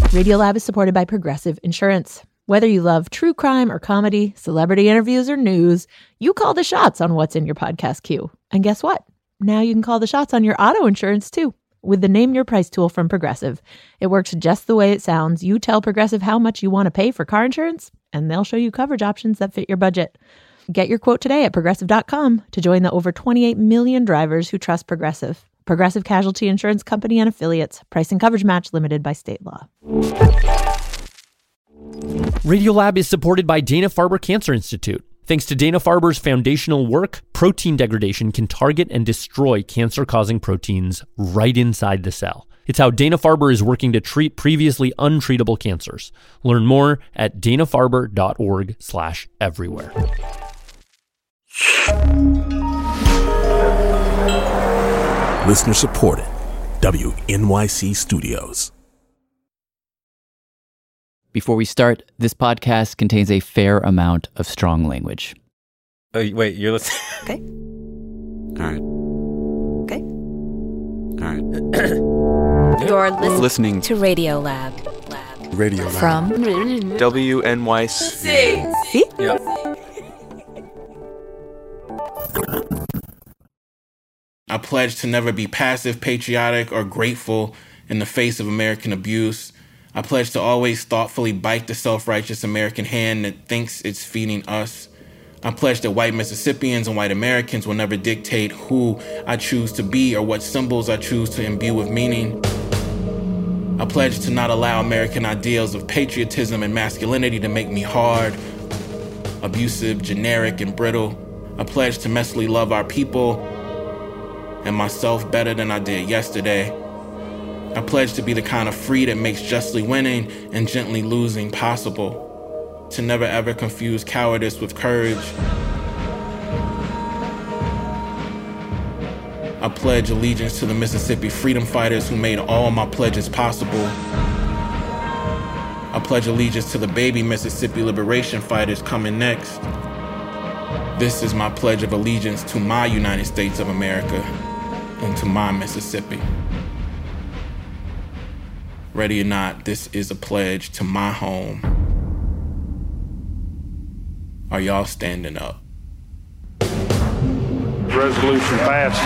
Radiolab is supported by Progressive Insurance. Whether you love true crime or comedy, celebrity interviews or news, you call the shots on what's in your podcast queue. And guess what? Now you can call the shots on your auto insurance too with the Name Your Price tool from Progressive. It works just the way it sounds. You tell Progressive how much you want to pay for car insurance, and they'll show you coverage options that fit your budget. Get your quote today at Progressive.com to join the over 28 million drivers who trust Progressive. Progressive Casualty Insurance Company and Affiliates. Price and coverage match limited by state law. Radiolab is supported by Dana-Farber Cancer Institute. Thanks to Dana-Farber's foundational work, protein degradation can target and destroy cancer-causing proteins right inside the cell. It's how Dana-Farber is working to treat previously untreatable cancers. Learn more at danafarber.org/everywhere. Listener supported. WNYC Studios. Before we start, this podcast contains a fair amount of strong language. Oh, wait, you're listening? Okay. All right. Okay. All right. You're Listening to Radiolab. Radio From WNYC. See? Yeah. I pledge to never be passive, patriotic, or grateful in the face of American abuse. I pledge to always thoughtfully bite the self-righteous American hand that thinks it's feeding us. I pledge that white Mississippians and white Americans will never dictate who I choose to be or what symbols I choose to imbue with meaning. I pledge to not allow American ideals of patriotism and masculinity to make me hard, abusive, generic, and brittle. I pledge to messily love our people and myself better than I did yesterday. I pledge to be the kind of free that makes justly winning and gently losing possible. To never ever confuse cowardice with courage. I pledge allegiance to the Mississippi freedom fighters who made all my pledges possible. I pledge allegiance to the baby Mississippi liberation fighters coming next. This is my pledge of allegiance to my United States of America and to my Mississippi. Ready or not, this is a pledge to my home. Are y'all standing up? Resolution passes.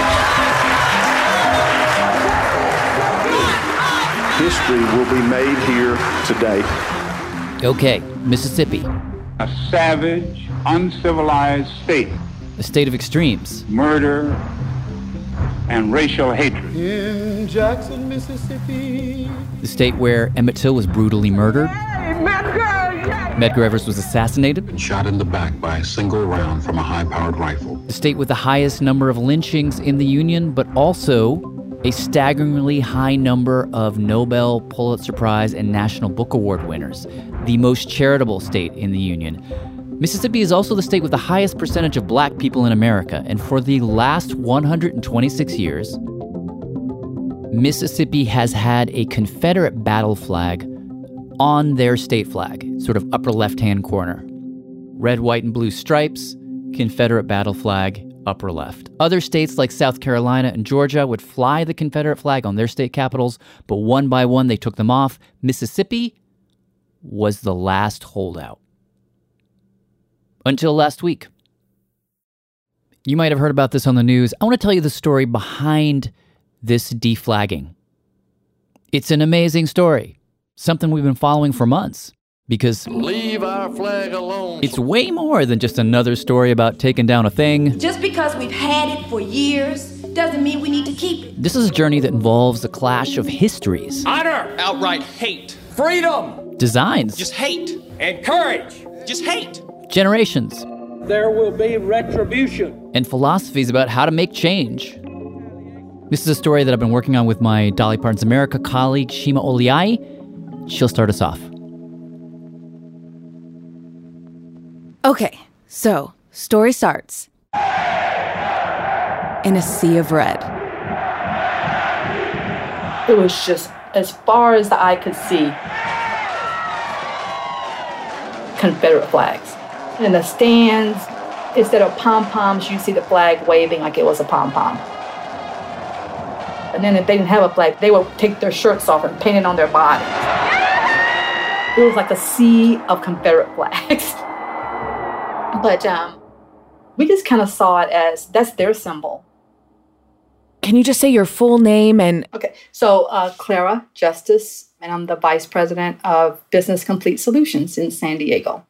History will be made here today. Okay, Mississippi, A savage, uncivilized state. a state of extremes. Murder and racial hatred. In Jackson, Mississippi. The state where Emmett Till was brutally murdered. Medgar Evers was assassinated. And shot in the back by a single round from a high-powered rifle. The state with the highest number of lynchings in the Union, but also a staggeringly high number of Nobel, Pulitzer Prize, and National Book Award winners. The most charitable state in the Union. Mississippi is also the state with the highest percentage of black people in America, and for the last 126 years, Mississippi has had a Confederate battle flag on their state flag, sort of upper left-hand corner. Red, white, and blue stripes, Confederate battle flag, upper left. Other states like South Carolina and Georgia would fly the Confederate flag on their state capitals, but one by one they took them off. Mississippi was the last holdout. Until last week. You might have heard about this on the news. I want to tell you the story behind this deflagging. It's an amazing story. Something we've been following for months. Because Leave our flag alone. it's way more than just another story about taking down a thing. Just because we've had it for years doesn't mean we need to keep it. This is a journey that involves a clash of histories. Honor. Outright hate. Freedom. Designs. Just hate. And courage. Just hate. Generations. There will be retribution. And philosophies about how to make change. This is a story that I've been working on with my Dolly Parton's America colleague, Shima Oliai. She'll start us off. Okay, so story starts in a sea of red. It was just as far as the eye could see, Confederate flags. In the stands, instead of pom-poms, you see the flag waving like it was a pom-pom. And then if they didn't have a flag, they would take their shirts off and paint it on their bodies. It was like a sea of Confederate flags. But we just kind of saw it as that's their symbol. Can you just say your full name and... Okay, so Clara Justice, and I'm the Vice President of Business Complete Solutions in San Diego.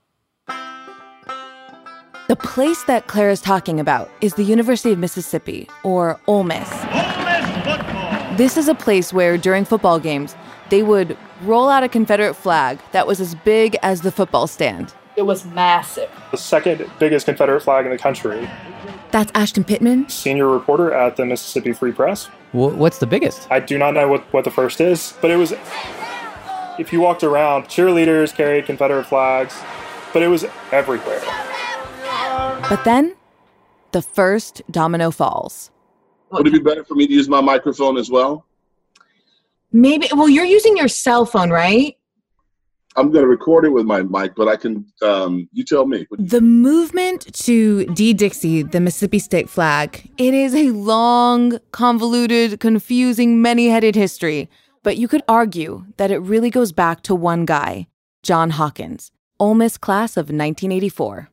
The place that Clara's talking about is the University of Mississippi, or Ole Miss. Ole Miss football! This is a place where, during football games, they would roll out a Confederate flag that was as big as the football stand. It was massive. The second biggest Confederate flag in the country. That's Ashton Pittman, senior reporter at the Mississippi Free Press. What's the biggest? I do not know what the first is, but it was, if you walked around, cheerleaders carried Confederate flags, but it was everywhere. But then, the first domino falls. Would it be better for me to use my microphone as well? Maybe. Well, you're using your cell phone, right? I'm going to record it with my mic, but I can, you tell me. The movement to de-Dixie the Mississippi state flag, It is a long, convoluted, confusing, many-headed history. But you could argue that it really goes back to one guy, John Hawkins, Ole Miss class of 1984.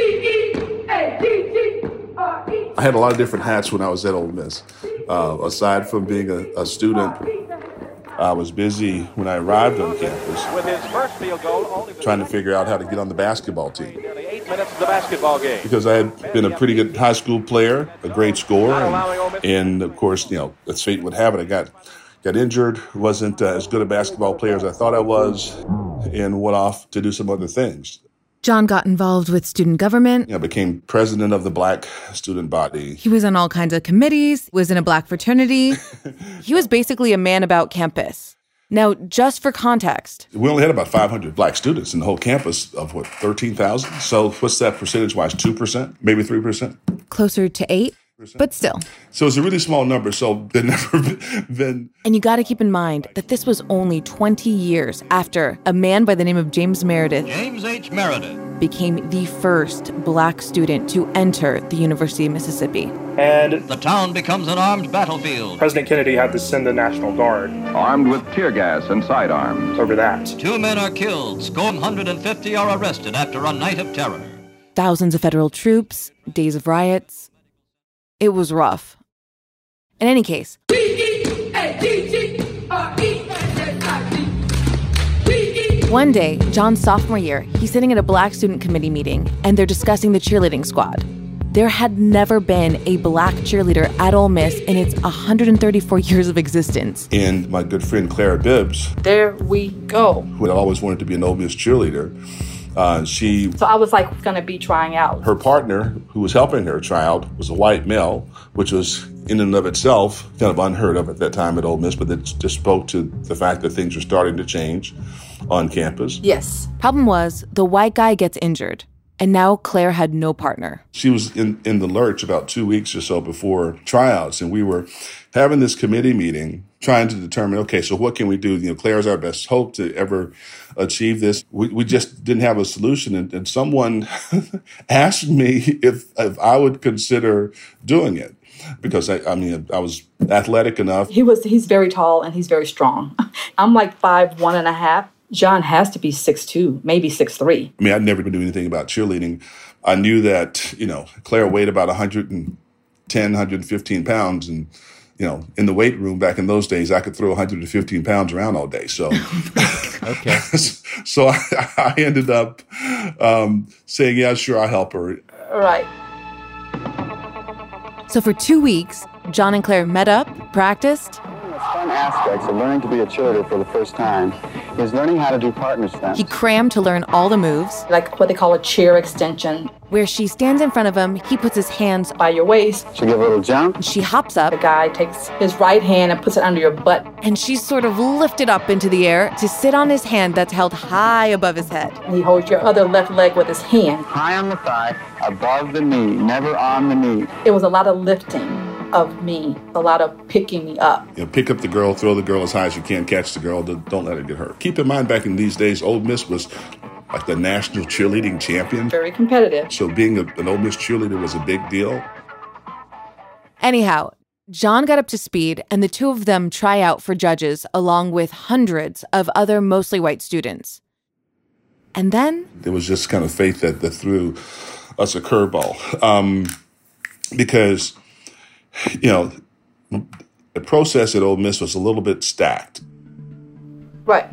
I had a lot of different hats when I was at Ole Miss. Aside from being a student, I was busy when I arrived on campus With his first field goal, trying to figure out how to get on the basketball team. nearly 8 minutes of the basketball game. Because I had been a pretty good high school player, a great scorer, and of course, as fate would have it, I got injured, wasn't as good a basketball player as I thought I was, and went off to do some other things. John got involved with student government. I became president of the Black student body. He was on all kinds of committees, was in a Black fraternity. He was basically a man about campus. Now, just for context. We only had about 500 Black students in the whole campus of, 13,000? So what's that percentage-wise, 2%, maybe 3%? Closer to 8%, but still. So it's a really small number, so there'd never been... And you got to keep in mind that this was only 20 years after a man by the name of James Meredith became the first Black student to enter the University of Mississippi. And the town becomes an armed battlefield. President Kennedy had to send the National Guard. Armed with tear gas and sidearms. Over that. 2 men are killed, score 150 are arrested after a night of terror. Thousands of federal troops, days of riots. It was rough. In any case, one day, John's sophomore year, he's sitting at a Black student committee meeting, and they're discussing the cheerleading squad. There had never been a Black cheerleader at Ole Miss in its 134 years of existence. And my good friend Clara Bibbs, There we go. who had always wanted to be an Ole Miss cheerleader, So I was like going to be trying out. her partner, who was helping her try out, was a white male, which was in and of itself kind of unheard of at that time at Ole Miss, but it just spoke to the fact that things were starting to change on campus. Yes. Problem was, the white guy gets injured, and now Claire had no partner. She was in the lurch about 2 weeks or so before tryouts, and we were having this committee meeting trying to determine, okay, so what can we do? Claire's our best hope to ever achieve this. We just didn't have a solution, and someone asked me if I would consider doing it. Because I was athletic enough. He's very tall and he's very strong. I'm like 5'1.5". John has to be 6'2", maybe 6'3". I mean, I'd never been doing anything about cheerleading. I knew that, Claire weighed about 110, 115 pounds. And, in the weight room back in those days, I could throw 115 pounds around all day. So, okay. So I ended up saying, yeah, sure, I'll help her. Right. So for 2 weeks, John and Claire met up, practiced. Fun aspects of learning to be a cheerleader for the first time is learning how to do partner stunts. He crammed to learn all the moves. Like what they call a cheer extension. Where she stands in front of him, he puts his hands by your waist. She give a little jump. She hops up. The guy takes his right hand and puts it under your butt. And she's sort of lifted up into the air to sit on his hand that's held high above his head. And he holds your other left leg with his hand. High on the thigh, above the knee, never on the knee. It was a lot of lifting of me, a lot of picking me up. Pick up the girl, throw the girl as high as you can, catch the girl, don't let her get hurt. Keep in mind, back in these days, Ole Miss was like the national cheerleading champion. Very competitive. So being an Ole Miss cheerleader was a big deal. Anyhow, John got up to speed, and the two of them try out for judges along with hundreds of other mostly white students. And then it was just kind of fate that threw us a curveball. Because, the process at Ole Miss was a little bit stacked. Right.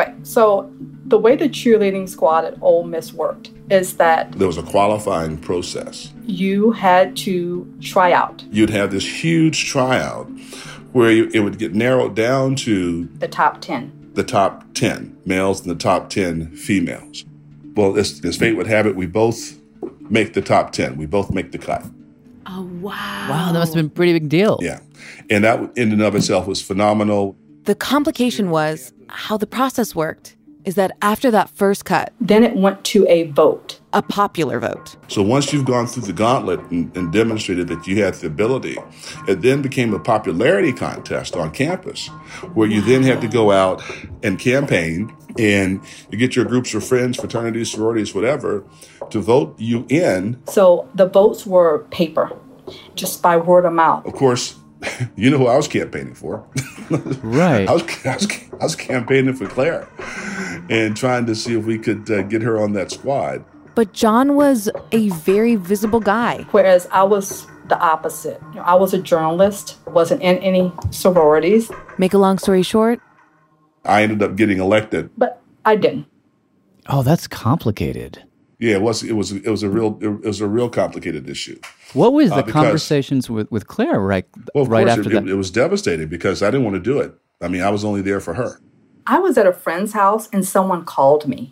So the way the cheerleading squad at Ole Miss worked is that there was a qualifying process. You had to try out. You'd have this huge tryout where it would get narrowed down to the top 10. The top 10 males and the top 10 females. Well, as fate would have it, we both make the top 10. We both make the cut. Oh, wow. Wow, that must have been a pretty big deal. Yeah. And that in and of itself was phenomenal. The complication was how the process worked is that after that first cut, then it went to a vote, a popular vote. So once you've gone through the gauntlet and demonstrated that you had the ability, it then became a popularity contest on campus where you then had to go out and campaign and you get your groups of friends, fraternities, sororities, whatever, to vote you in. So the votes were paper, just by word of mouth. Of course, you know who I was campaigning for. Right. I was campaigning for Claire and trying to see if we could get her on that squad. But John was a very visible guy. Whereas I was the opposite. I was a journalist, wasn't in any sororities. Make a long story short, I ended up getting elected. But I didn't. Oh, that's complicated. Yeah, it was a real complicated issue. What was the conversations with Claire right after that? It was devastating because I didn't want to do it. I mean, I was only there for her. I was at a friend's house and someone called me.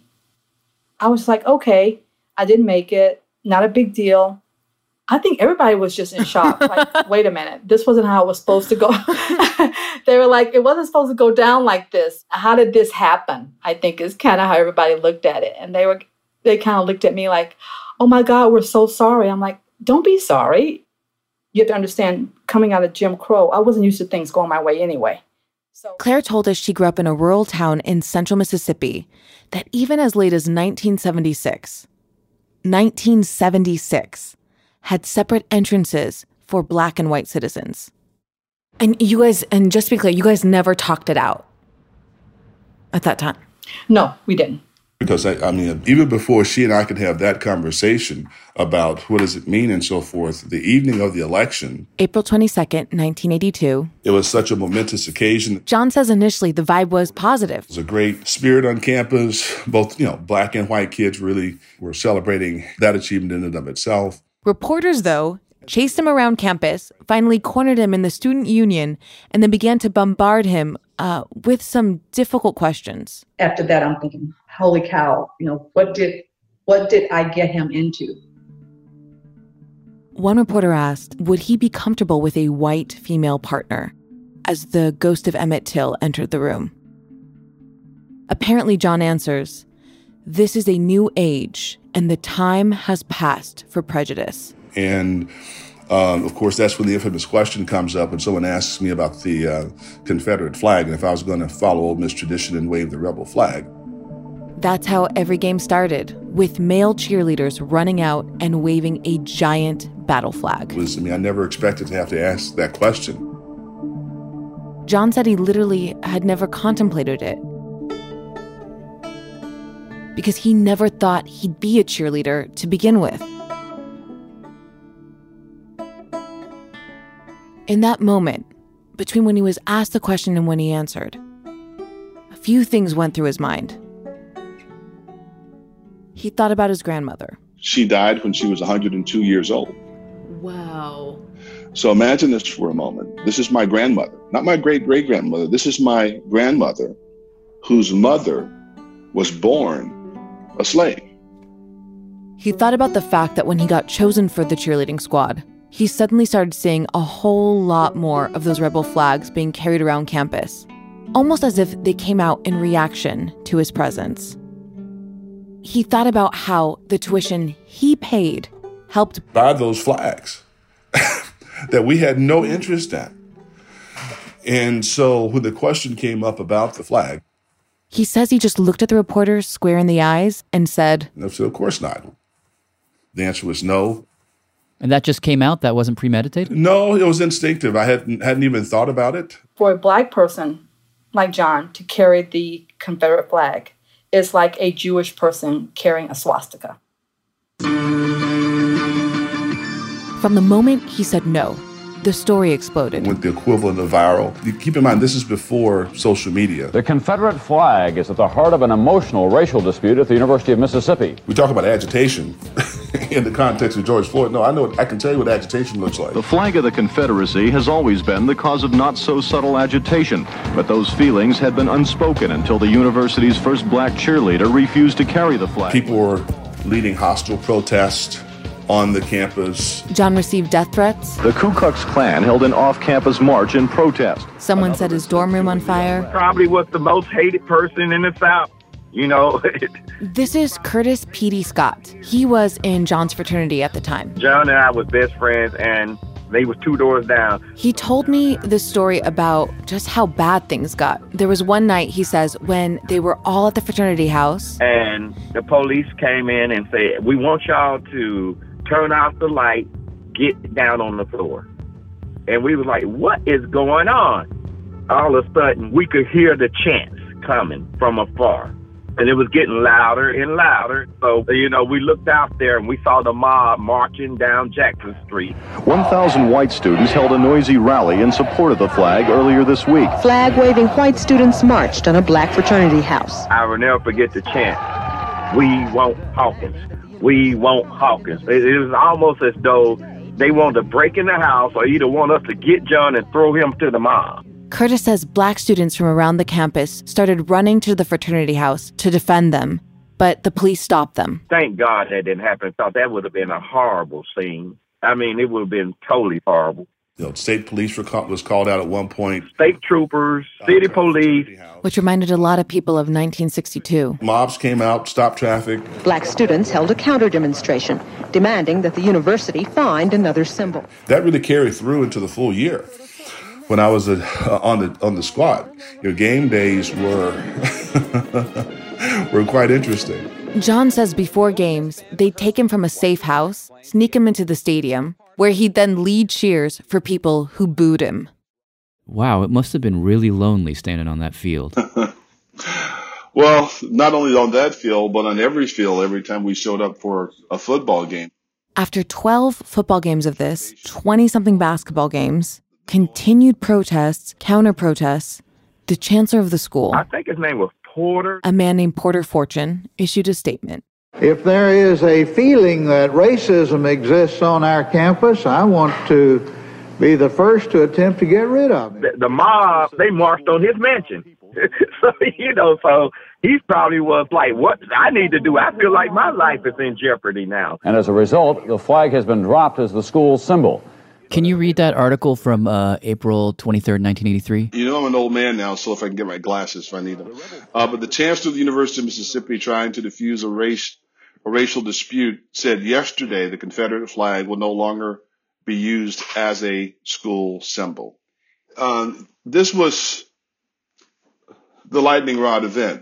I was like, okay, I didn't make it. Not a big deal. I think everybody was just in shock. Like, wait a minute, this wasn't how it was supposed to go. They were like, it wasn't supposed to go down like this. How did this happen? I think is kind of how everybody looked at it. And they kind of looked at me like, oh my God, we're so sorry. I'm like, don't be sorry. You have to understand, coming out of Jim Crow, I wasn't used to things going my way anyway. Claire told us she grew up in a rural town in central Mississippi that even as late as 1976, had separate entrances for Black and white citizens. And you guys, and just to be clear, you guys never talked it out at that time? No, we didn't. Because, I mean, even before she and I could have that conversation about what does it mean and so forth, the evening of the election, April 22nd, 1982, it was such a momentous occasion. John says initially the vibe was positive. It was a great spirit on campus. Both, Black and white kids really were celebrating that achievement in and of itself. Reporters, though, chased him around campus, finally cornered him in the student union, and then began to bombard him with some difficult questions. After that, I'm thinking, holy cow, what did I get him into? One reporter asked, would he be comfortable with a white female partner as the ghost of Emmett Till entered the room? Apparently, John answers, this is a new age, and the time has passed for prejudice. And, of course, that's when the infamous question comes up and someone asks me about the Confederate flag and if I was going to follow Ole Miss tradition and wave the rebel flag. That's how every game started, with male cheerleaders running out and waving a giant battle flag. I never expected to have to ask that question. John said he literally had never contemplated it, because he never thought he'd be a cheerleader to begin with. In that moment, between when he was asked the question and when he answered, a few things went through his mind. He thought about his grandmother. She died when she was 102 years old. Wow. So imagine this for a moment. This is my grandmother, not my great-great-grandmother. This is my grandmother whose mother was born a slave. He thought about the fact that when he got chosen for the cheerleading squad, he suddenly started seeing a whole lot more of those rebel flags being carried around campus, almost as if they came out in reaction to his presence. He thought about how the tuition he paid helped buy those flags that we had no interest in. And so when the question came up about the flag, he says he just looked at the reporter square in the eyes and said, I said, of course not. The answer was no. And that just came out? That wasn't premeditated? No, it was instinctive. I hadn't even thought about it. For a Black person like John to carry the Confederate flag is like a Jewish person carrying a swastika. From the moment he said no, the story exploded. With the equivalent of viral. You keep in mind, this is before social media. The Confederate flag is at the heart of an emotional racial dispute at the University of Mississippi. We talk about agitation in the context of George Floyd. No, I can tell you what agitation looks like. The flag of the Confederacy has always been the cause of not-so-subtle agitation, but those feelings had been unspoken until the university's first black cheerleader refused to carry the flag. People were leading hostile protests on the campus. John received death threats. The Ku Klux Klan held an off-campus march in protest. Someone set his dorm room on fire. Probably was the most hated person in the South, you know. This is Curtis P.D. Scott. He was in John's fraternity at the time. John and I was best friends, and they was 2 doors down. He told me this story about just how bad things got. There was one night, he says, when they were all at the fraternity house. And the police came in and said, we want y'all to turn off the light, get down on the floor. And we was like, what is going on? All of a sudden, we could hear the chants coming from afar. And it was getting louder and louder. So, you know, we looked out there and we saw the mob marching down Jackson Street. 1,000 white students held a noisy rally in support of the flag earlier this week. Flag-waving white students marched on a black fraternity house. I will never forget the chant, "We want Hawkins. We want Hawkins." It was almost as though they wanted to break in the house or either want us to get John and throw him to the mob. Curtis says black students from around the campus started running to the fraternity house to defend them, but the police stopped them. Thank God that didn't happen. I thought that would have been a horrible scene. I mean, it would have been totally horrible. You know, state police was called out at one point. State troopers, city police. Which reminded a lot of people of 1962. Mobs came out, stopped traffic. Black students held a counter-demonstration, demanding that the university find another symbol. That really carried through into the full year. When I was on the squad, game days were quite interesting. John says before games, they'd take him from a safe house, sneak him into the stadium, where he'd then lead cheers for people who booed him. Wow, it must have been really lonely standing on that field. Well, not only on that field, but on every field every time we showed up for a football game. After 12 football games of this, 20-something basketball games, continued protests, counter-protests, the chancellor of the school, I think his name was Porter, a man named Porter Fortune, issued a statement. If there is a feeling that racism exists on our campus, I want to be the first to attempt to get rid of it. The mob, they marched on his mansion. So he probably was like, what I need to do? I feel like my life is in jeopardy now. And as a result, the flag has been dropped as the school symbol. Can you read that article from April 23rd, 1983? You know, I'm an old man now, so if I can get my glasses if I need them. But the chancellor of the University of Mississippi, trying to diffuse a racial dispute, said yesterday the Confederate flag will no longer be used as a school symbol. This was the lightning rod event.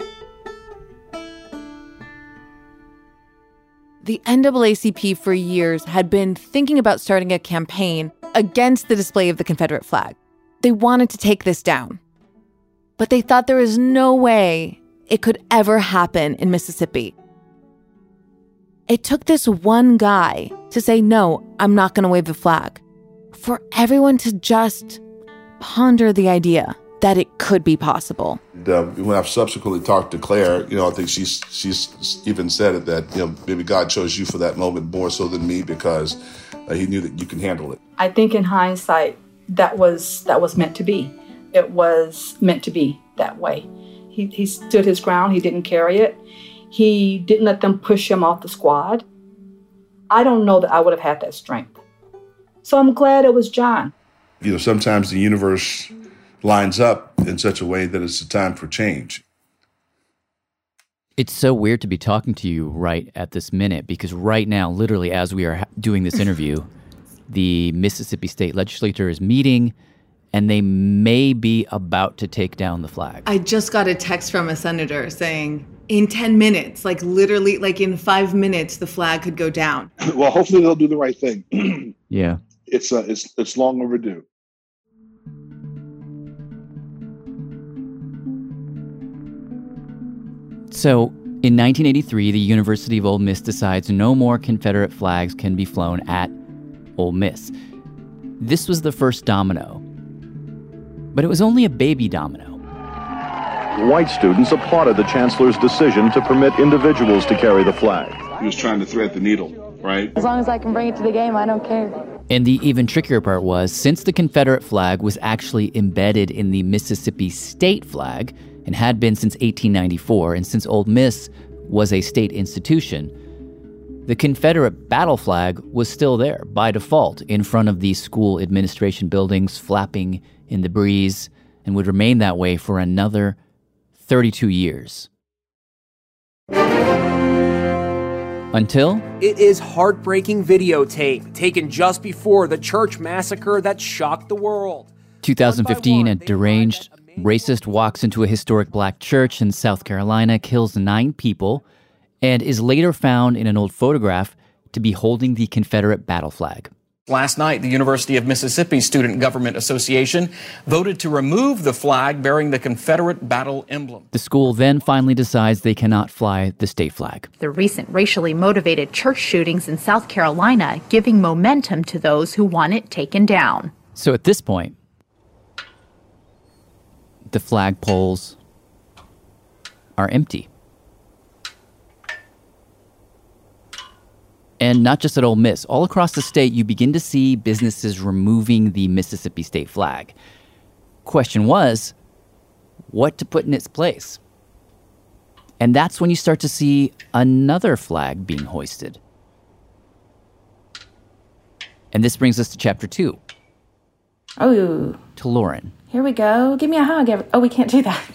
The NAACP for years had been thinking about starting a campaign against the display of the Confederate flag. They wanted to take this down. But they thought there was no way it could ever happen in Mississippi. It took this one guy to say, no, I'm not going to wave the flag. For everyone to just ponder the idea that it could be possible. When I've subsequently talked to Claire, I think she's even said it that, maybe God chose you for that moment more so than me because he knew that you can handle it. I think in hindsight, that was meant to be. It was meant to be that way. He stood his ground. He didn't carry it. He didn't let them push him off the squad. I don't know that I would have had that strength. So I'm glad it was John. Sometimes the universe lines up in such a way that it's a time for change. It's so weird to be talking to you right at this minute because right now, literally as we are doing this interview, the Mississippi State Legislature is meeting and they may be about to take down the flag. I just got a text from a senator saying in 10 minutes, like literally like in 5 minutes, the flag could go down. Well, hopefully they'll do the right thing. Yeah. It's long overdue. So, in 1983, the University of Ole Miss decides no more Confederate flags can be flown at Ole Miss. This was the first domino. But it was only a baby domino. White students applauded the chancellor's decision to permit individuals to carry the flag. He was trying to thread the needle, right? As long as I can bring it to the game, I don't care. And the even trickier part was, since the Confederate flag was actually embedded in the Mississippi state flag, and had been since 1894, and since Ole Miss was a state institution, the Confederate battle flag was still there by default in front of the school administration buildings, flapping in the breeze, and would remain that way for another 32 years. Until... It is heartbreaking videotape taken just before the church massacre that shocked the world. 2015, a deranged racist walks into a historic black church in South Carolina, kills 9 people, and is later found in an old photograph to be holding the Confederate battle flag. Last night, the University of Mississippi Student Government Association voted to remove the flag bearing the Confederate battle emblem. The school then finally decides they cannot fly the state flag. The recent racially motivated church shootings in South Carolina giving momentum to those who want it taken down. So at this point, the flagpoles are empty. And not just at Ole Miss. All across the state, you begin to see businesses removing the Mississippi state flag. Question was, what to put in its place? And that's when you start to see another flag being hoisted. And this brings us to chapter 2. Oh. To Lauren. Here we go. Give me a hug. Oh, we can't do that.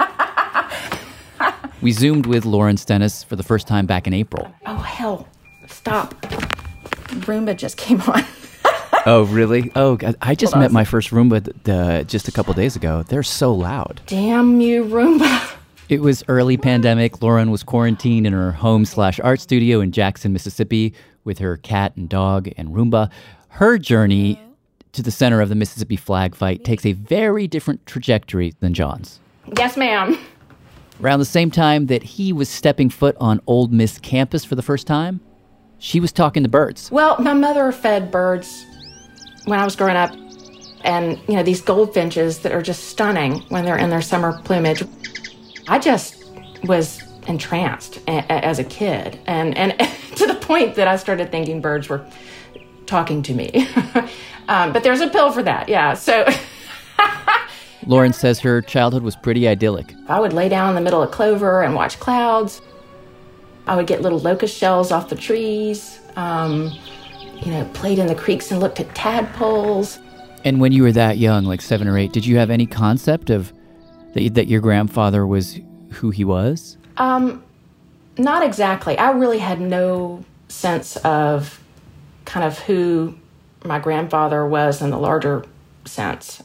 We Zoomed with Lauren Stennis for the first time back in April. Oh, hell. Stop. Roomba just came on. Oh, really? Oh, God. I just met my first Roomba just a couple days ago. They're so loud. Damn you, Roomba. It was early pandemic. Lauren was quarantined in her home/art studio in Jackson, Mississippi with her cat and dog and Roomba. Her journey to the center of the Mississippi flag fight takes a very different trajectory than John's. Yes, ma'am. Around the same time that he was stepping foot on Ole Miss campus for the first time, she was talking to birds. Well, my mother fed birds when I was growing up. And, you know, these goldfinches that are just stunning when they're in their summer plumage. I just was entranced as a kid. And to the point that I started thinking birds were talking to me. But there's a pill for that, yeah. So Lauren says her childhood was pretty idyllic. I would lay down in the middle of clover and watch clouds. I would get little locust shells off the trees, played in the creeks and looked at tadpoles. And when you were that young, like 7 or 8, did you have any concept of that your grandfather was who he was? Not exactly. I really had no sense of kind of who my grandfather was in the larger sense.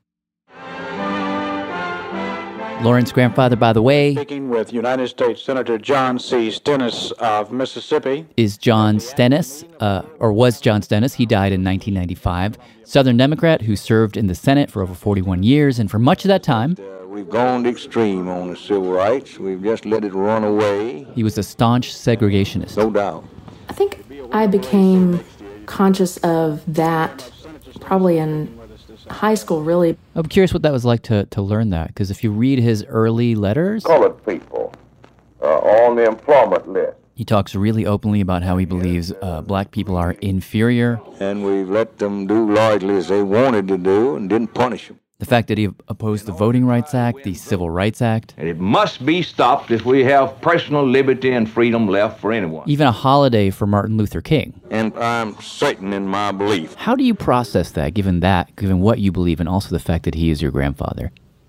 Lauren's grandfather, by the way, Speaking with United States Senator John C. Stennis of Mississippi, is John Stennis, or was John Stennis. He died in 1995. Southern Democrat who served in the Senate for over 41 years, and for much of that time, we've gone extreme on the civil rights. We've just let it run away. He was a staunch segregationist. No doubt. I think I became conscious of that probably in high school, really. I'm curious what that was like to learn that, because if you read his early letters, colored people on the employment list. He talks really openly about how he believes black people are inferior. And we let them do largely as they wanted to do and didn't punish them. The fact that he opposed the Voting Rights Act, the Civil Rights Act. And it must be stopped if we have personal liberty and freedom left for anyone. Even a holiday for Martin Luther King. And I'm certain in my belief. How do you process that, given what you believe, and also the fact that he is your grandfather?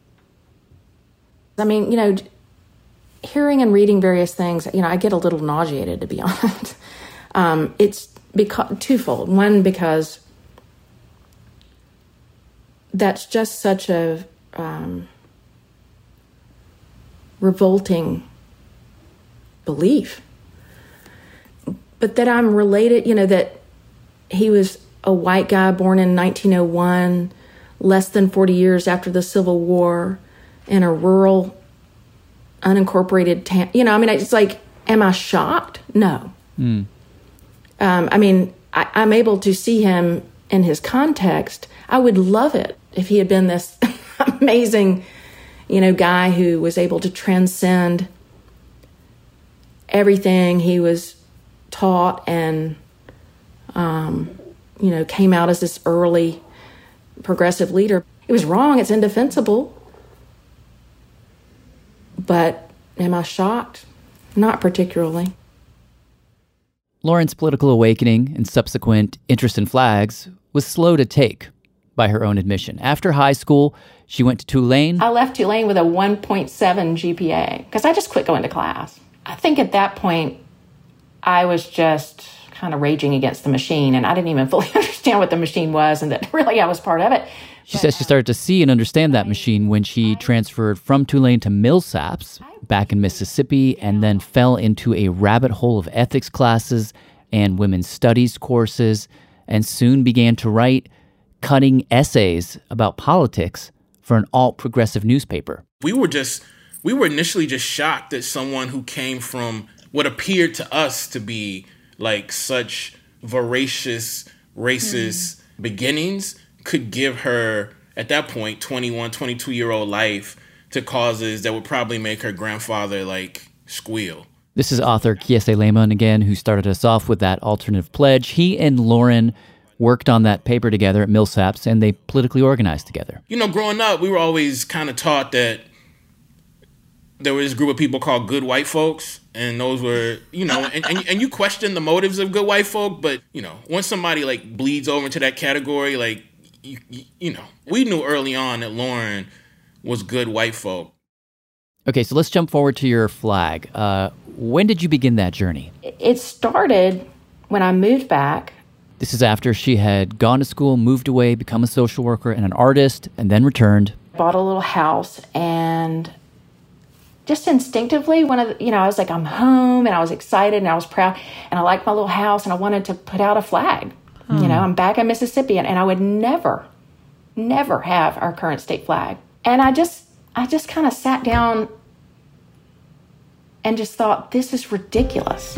I mean, hearing and reading various things, I get a little nauseated, to be honest. It's twofold. One, because that's just such a revolting belief. But that I'm related, that he was a white guy born in 1901, less than 40 years after the Civil War, in a rural unincorporated town. It's like, am I shocked? No. I'm able to see him in his context. I would love it if he had been this amazing, guy who was able to transcend everything he was taught and, came out as this early progressive leader. It was wrong. It's indefensible. But am I shocked? Not particularly. Lauren's political awakening and subsequent interest in flags was slow to take, by her own admission. After high school, she went to Tulane. I left Tulane with a 1.7 GPA because I just quit going to class. I think at that point, I was just kind of raging against the machine, and I didn't even fully understand what the machine was and that really I was part of it. She says she started to see and understand that machine when she transferred from Tulane to Millsaps back in Mississippi, and then fell into a rabbit hole of ethics classes and women's studies courses, and soon began to write cutting essays about politics for an alt-progressive newspaper. We were initially just shocked that someone who came from what appeared to us to be like such voracious, racist beginnings could give her, at that point, 21, 22-year-old life to causes that would probably make her grandfather, squeal. This is author Kiese Laymon again, who started us off with that alternative pledge. He and Lauren worked on that paper together at Millsaps, and they politically organized together. Growing up, we were always kind of taught that there was this group of people called good white folks, and those were, and you question the motives of good white folk, but, once somebody, bleeds over into that category, we knew early on that Lauren was good white folk. Okay, so let's jump forward to your flag. When did you begin that journey? It started when I moved back. This is after she had gone to school, moved away, become a social worker and an artist, and then returned. Bought a little house, and just instinctively, I was like, I'm home, and I was excited, and I was proud, and I liked my little house, and I wanted to put out a flag. I'm back in Mississippi, and I would never have our current state flag. And I just kind of sat down and just thought, this is ridiculous.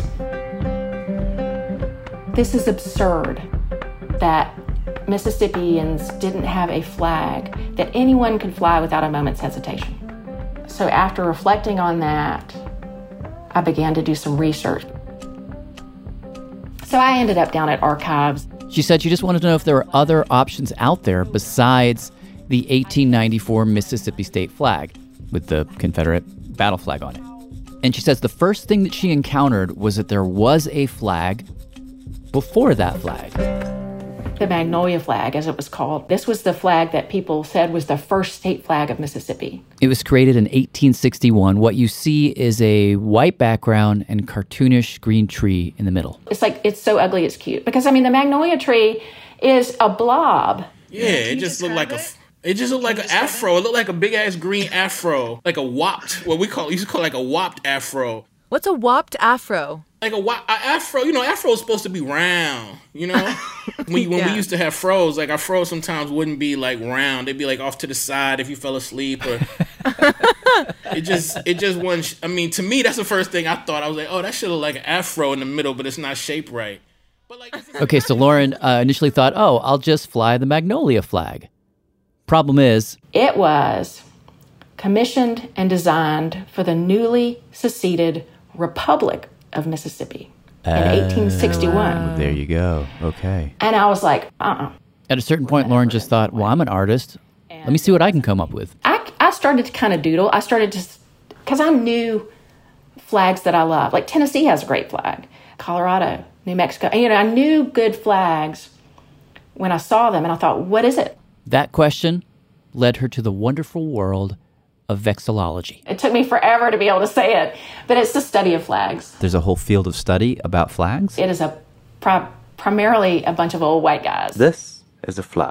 This is absurd that Mississippians didn't have a flag that anyone could fly without a moment's hesitation. So after reflecting on that, I began to do some research. So I ended up down at Archives. She said she just wanted to know if there were other options out there besides the 1894 Mississippi state flag with the Confederate battle flag on it. And she says the first thing that she encountered was that there was a flag before that flag. The Magnolia flag, as it was called. This was the flag that people said was the first state flag of Mississippi. It was created in 1861. What you see is a white background and cartoonish green tree in the middle. It's so ugly it's cute. Because, the Magnolia tree is a blob. Yeah, it just looked like an afro. It looked like a big-ass green afro. Like a whopped, what we used to call a whopped afro. What's a whopped afro? Like a afro, afro is supposed to be round, when we used to have fros, our fros sometimes wouldn't be round. They'd be off to the side if you fell asleep, or it just wasn't. To me, that's the first thing I thought. I was like, oh, that should look like an afro in the middle, but it's not shaped right. Okay, so Lauren initially thought, oh, I'll just fly the Magnolia flag. Problem is, it was commissioned and designed for the newly seceded Republic of Mississippi in 1861. There you go. Okay. And I was like, At a certain point, Lauren just thought, well, I'm an artist. Let me see what I can come up with. I started to kind of doodle. Because I knew flags that I love. Tennessee has a great flag. Colorado, New Mexico. And, I knew good flags when I saw them. And I thought, what is it? That question led her to the wonderful world of vexillology. It took me forever to be able to say it, but it's the study of flags. There's a whole field of study about flags? It is primarily a bunch of old white guys. This is a flag.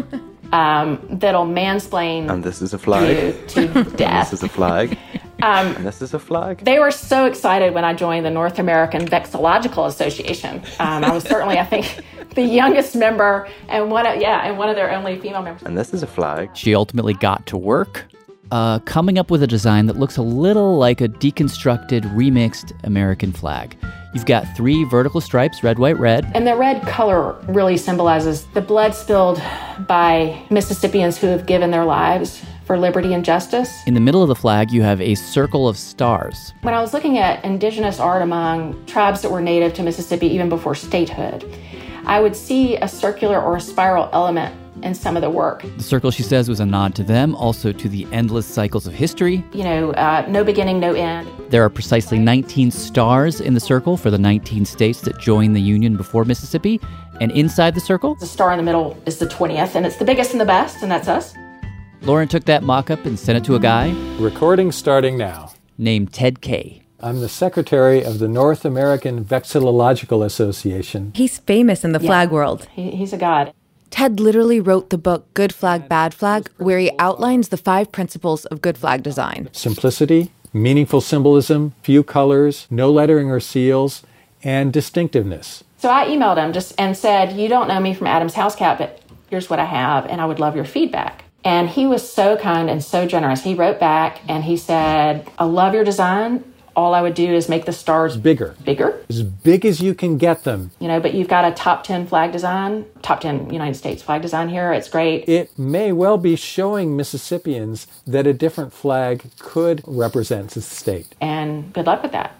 That'll mansplain. And this is a flag. To death. This is a flag. And this is a flag. They were so excited when I joined the North American Vexillological Association. I was certainly, I think, the youngest member and one of their only female members. And this is a flag. She ultimately got to work coming up with a design that looks a little like a deconstructed, remixed American flag. You've got 3 vertical stripes, red, white, red. And the red color really symbolizes the blood spilled by Mississippians who have given their lives for liberty and justice. In the middle of the flag, you have a circle of stars. When I was looking at indigenous art among tribes that were native to Mississippi even before statehood, I would see a circular or a spiral element in some of the work. The circle, she says, was a nod to them, also to the endless cycles of history. No beginning, no end. There are precisely 19 stars in the circle for the 19 states that joined the Union before Mississippi. And inside the circle, the star in the middle is the 20th, and it's the biggest and the best, and that's us. Lauren took that mock-up and sent it to a guy. Recording starting now. Named Ted Kay. I'm the secretary of the North American Vexillological Association. He's famous in the flag world. He's a god. Ted literally wrote the book Good Flag, Bad Flag, where he outlines the 5 principles of good flag design. Simplicity, meaningful symbolism, few colors, no lettering or seals, and distinctiveness. So I emailed him and said, you don't know me from Adam's House Cat, but here's what I have, and I would love your feedback. And he was so kind and so generous. He wrote back and he said, I love your design. All I would do is make the stars bigger. Bigger? As big as you can get them. But you've got a top 10 flag design, top 10 United States flag design here. It's great. It may well be showing Mississippians that a different flag could represent the state. And good luck with that.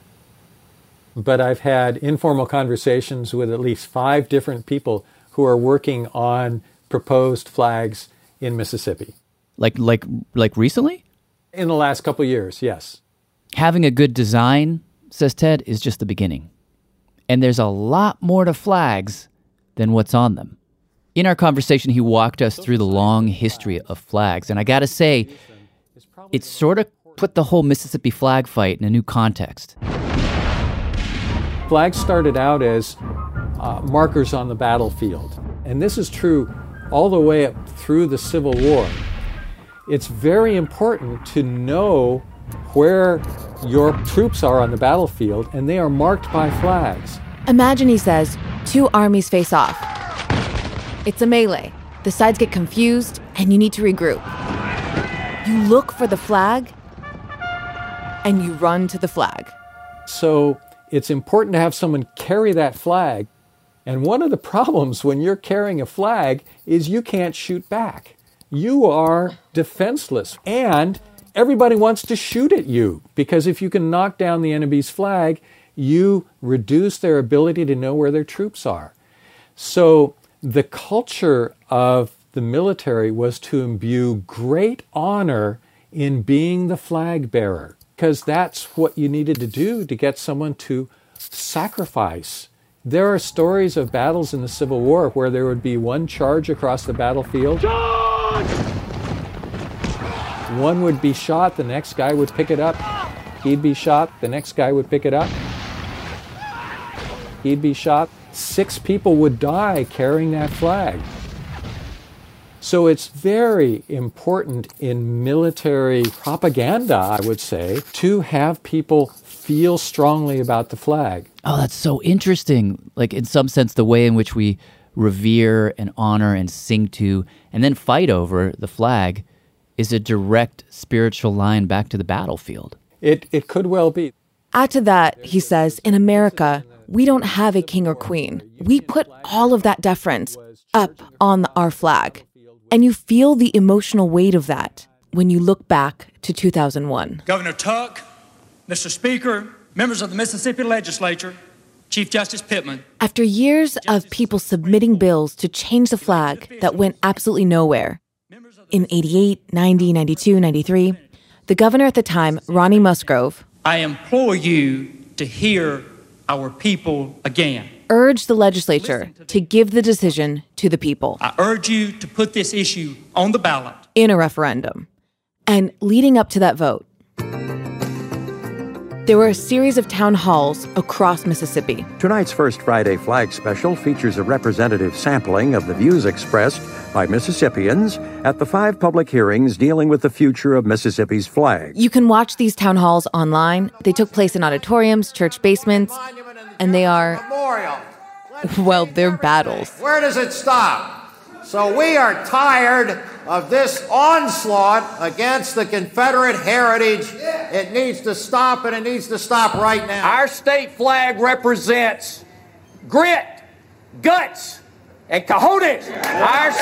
But I've had informal conversations with at least 5 different people who are working on proposed flags in Mississippi. Like recently? In the last couple of years, yes. Having a good design, says Ted, is just the beginning. And there's a lot more to flags than what's on them. In our conversation, he walked us through the long history of flags. And I gotta say, it sort of put the whole Mississippi flag fight in a new context. Flags started out as markers on the battlefield. And this is true all the way up through the Civil War. It's very important to know where your troops are on the battlefield, and they are marked by flags. Imagine, he says, 2 armies face off. It's a melee. The sides get confused, and you need to regroup. You look for the flag, and you run to the flag. So it's important to have someone carry that flag. And one of the problems when you're carrying a flag is you can't shoot back. You are defenseless, and everybody wants to shoot at you, because if you can knock down the enemy's flag, you reduce their ability to know where their troops are. So the culture of the military was to imbue great honor in being the flag bearer, because that's what you needed to do to get someone to sacrifice. There are stories of battles in the Civil War where there would be one charge across the battlefield. Charge! One would be shot, the next guy would pick it up. He'd be shot, the next guy would pick it up. He'd be shot. 6 people would die carrying that flag. So it's very important in military propaganda, I would say, to have people feel strongly about the flag. Oh, that's so interesting. Like, in some sense, the way in which we revere and honor and sing to and then fight over the flag is a direct spiritual line back to the battlefield. It could well be. Add to that, he says, in America, we don't have a king or queen. We put all of that deference up on our flag. And you feel the emotional weight of that when you look back to 2001. Governor Tuck, Mr. Speaker, members of the Mississippi Legislature, Chief Justice Pittman. After years of people submitting bills to change the flag that went absolutely nowhere, in 88, 90, 92, 93, the governor at the time, Ronnie Musgrove, I implore you to hear our people again. Urged the legislature to give the decision to the people. I urge you to put this issue on the ballot. In a referendum. And leading up to that vote, there were a series of town halls across Mississippi. Tonight's First Friday Flag Special features a representative sampling of the views expressed by Mississippians at the 5 public hearings dealing with the future of Mississippi's flag. You can watch these town halls online. They took place in auditoriums, church basements, and they are, well, they're battles. Where does it stop? So we are tired of this onslaught against the Confederate heritage. It needs to stop, and it needs to stop right now. Our state flag represents grit, guts, and cojones. Our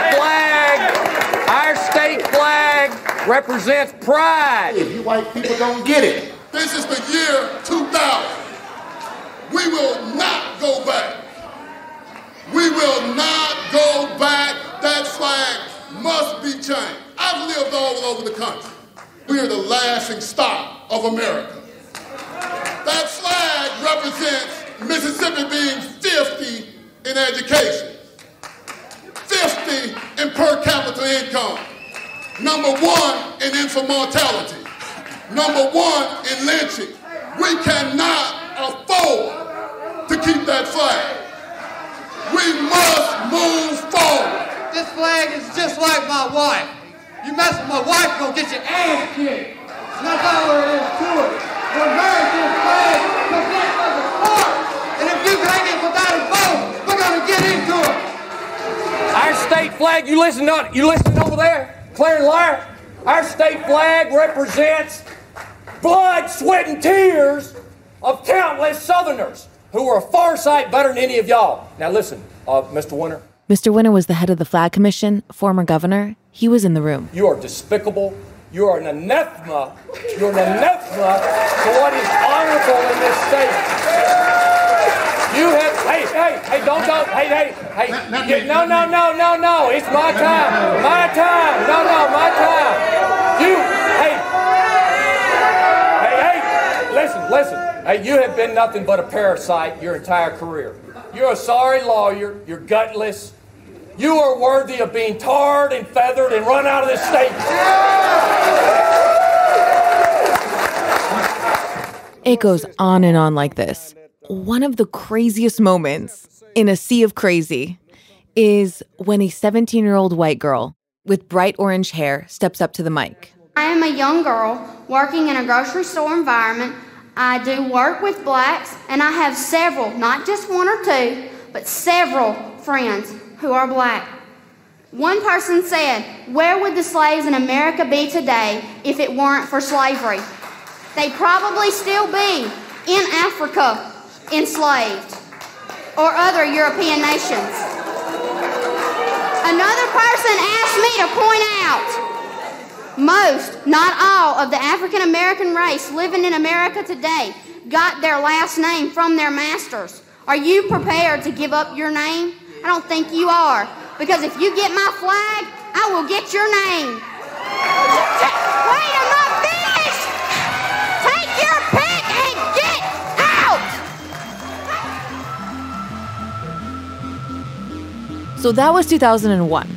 state flag represents pride. If you white people don't get it. This is the year 2000. We will not go back. We will not go back. That flag must be changed. I've lived all over the country. We are the laughing stock of America. That flag represents Mississippi being 50 in education, 50 in per capita income, #1 in infant mortality, #1 in lynching. We cannot afford to keep that flag. We must move forward. This flag is just like my wife. You mess with my wife, you're gonna get your ass kicked. And that's all there is to it. We're married to this flag because that's us apart. And if you hang it without a vote, we're gonna get into it. Our state flag, you listen over there, Claire and Lyre. Our state flag represents blood, sweat, and tears of countless Southerners who are a far sight better than any of y'all. Now listen, Mr. Winter. Mr. Winter was the head of the Flag Commission, former governor. He was in the room. You are despicable. You are an anathema. You're an anathema to what is honorable in this state. You have, hey, don't, hey, no, it's my time. My time. No, my time. You, listen. Hey, you have been nothing but a parasite your entire career. You're a sorry lawyer. You're gutless. You are worthy of being tarred and feathered and run out of this state. It goes on and on like this. One of the craziest moments in a sea of crazy is when a 17-year-old white girl with bright orange hair steps up to the mic. I am a young girl working in a grocery store environment. I do work with blacks, and I have several, not just one or two, but several friends who are black. One person said, "Where would the slaves in America be today if it weren't for slavery?" They'd probably still be in Africa, enslaved, or other European nations. Another person asked me to point out, most, not all, of the African American race living in America today got their last name from their masters. Are you prepared to give up your name? I don't think you are, because if you get my flag, I will get your name. Wait, I'm not finished! Take your pick and get out! So that was 2001.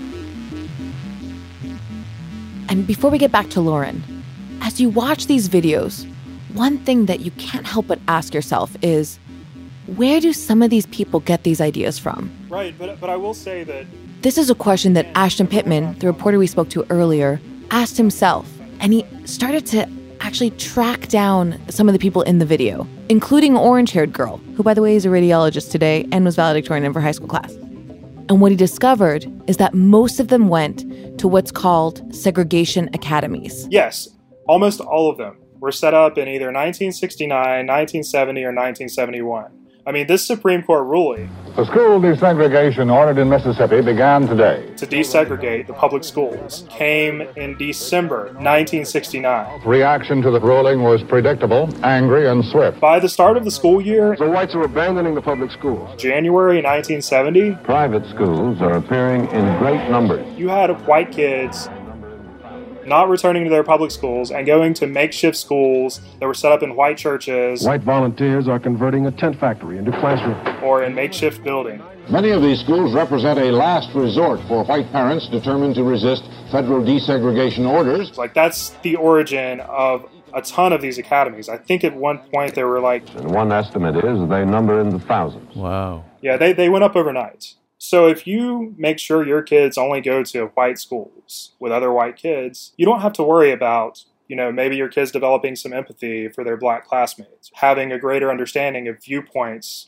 And before we get back to Lauren, as you watch these videos, one thing that you can't help but ask yourself is, where do some of these people get these ideas from? Right, but I will say that... This is a question that Ashton Pittman, the reporter we spoke to earlier, asked himself. And he started to actually track down some of the people in the video, including an orange-haired girl, who, by the way, is a radiologist today and was valedictorian in her high school class. And what he discovered is that most of them went to what's called segregation academies. Yes, almost all of them were set up in either 1969, 1970, or 1971. I mean, this Supreme Court ruling... The school desegregation ordered in Mississippi began today. ...to desegregate the public schools came in December 1969. Reaction to the ruling was predictable, angry, and swift. By the start of the school year... The whites are abandoning the public schools. January 1970... Private schools are appearing in great numbers. You had white kids not returning to their public schools and going to makeshift schools that were set up in white churches. White volunteers are converting a tent factory into classrooms. Or in makeshift buildings. Many of these schools represent a last resort for white parents determined to resist federal desegregation orders. Like, that's the origin of a ton of these academies. I think at one point they were like... And one estimate is they number in the thousands. Wow. Yeah, they went up overnight. So if you make sure your kids only go to white schools with other white kids, you don't have to worry about, maybe your kids developing some empathy for their black classmates, having a greater understanding of viewpoints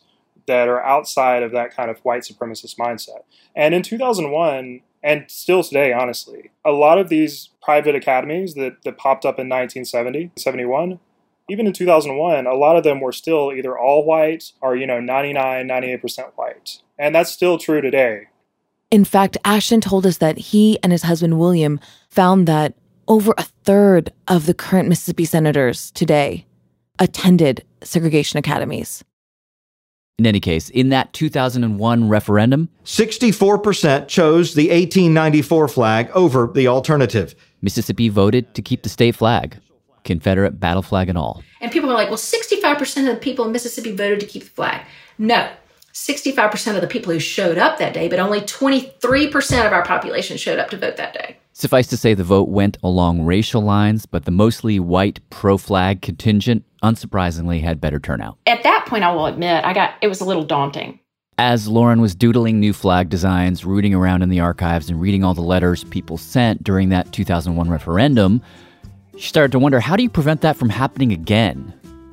that are outside of that kind of white supremacist mindset. And in 2001, and still today, honestly, a lot of these private academies that popped up in 1970, 71, even in 2001, a lot of them were still either all white or, 99, 98% white. And that's still true today. In fact, Ashton told us that he and his husband, William, found that over a third of the current Mississippi senators today attended segregation academies. In any case, in that 2001 referendum, 64% chose the 1894 flag over the alternative. Mississippi voted to keep the state flag, Confederate battle flag and all. And people are like, well, 65% of the people in Mississippi voted to keep the flag. No, 65% of the people who showed up that day, but only 23% of our population showed up to vote that day. Suffice to say, the vote went along racial lines, but the mostly white pro-flag contingent, unsurprisingly, had better turnout. At that point, I will admit, it was a little daunting. As Lauren was doodling new flag designs, rooting around in the archives, and reading all the letters people sent during that 2001 referendum, she started to wonder, how do you prevent that from happening again?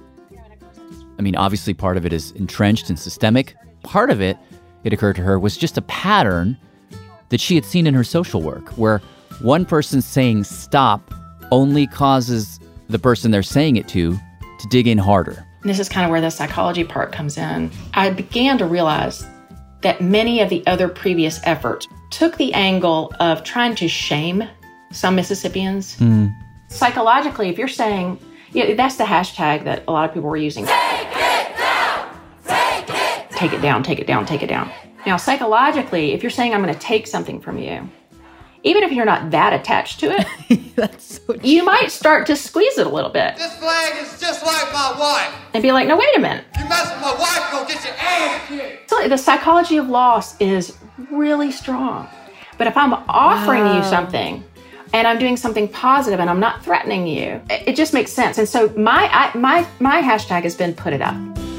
I mean, obviously part of it is entrenched and systemic. Part of it, it occurred to her, was just a pattern that she had seen in her social work, where one person saying stop only causes the person they're saying it to dig in harder. And this is kind of where the psychology part comes in. I began to realize that many of the other previous efforts took the angle of trying to shame some Mississippians. Psychologically, if you're saying, that's the hashtag that a lot of people were using. Take it down! Take it! Take it down, take it down, take it down. Now, psychologically, if you're saying I'm going to take something from you, even if you're not that attached to it, you might start to squeeze it a little bit. This flag is just like my wife. And be like, no, wait a minute. You mess with my wife, you'll get your ass kicked. So the psychology of loss is really strong. But if I'm offering you something and I'm doing something positive and I'm not threatening you, it just makes sense. And so my hashtag has been put it up.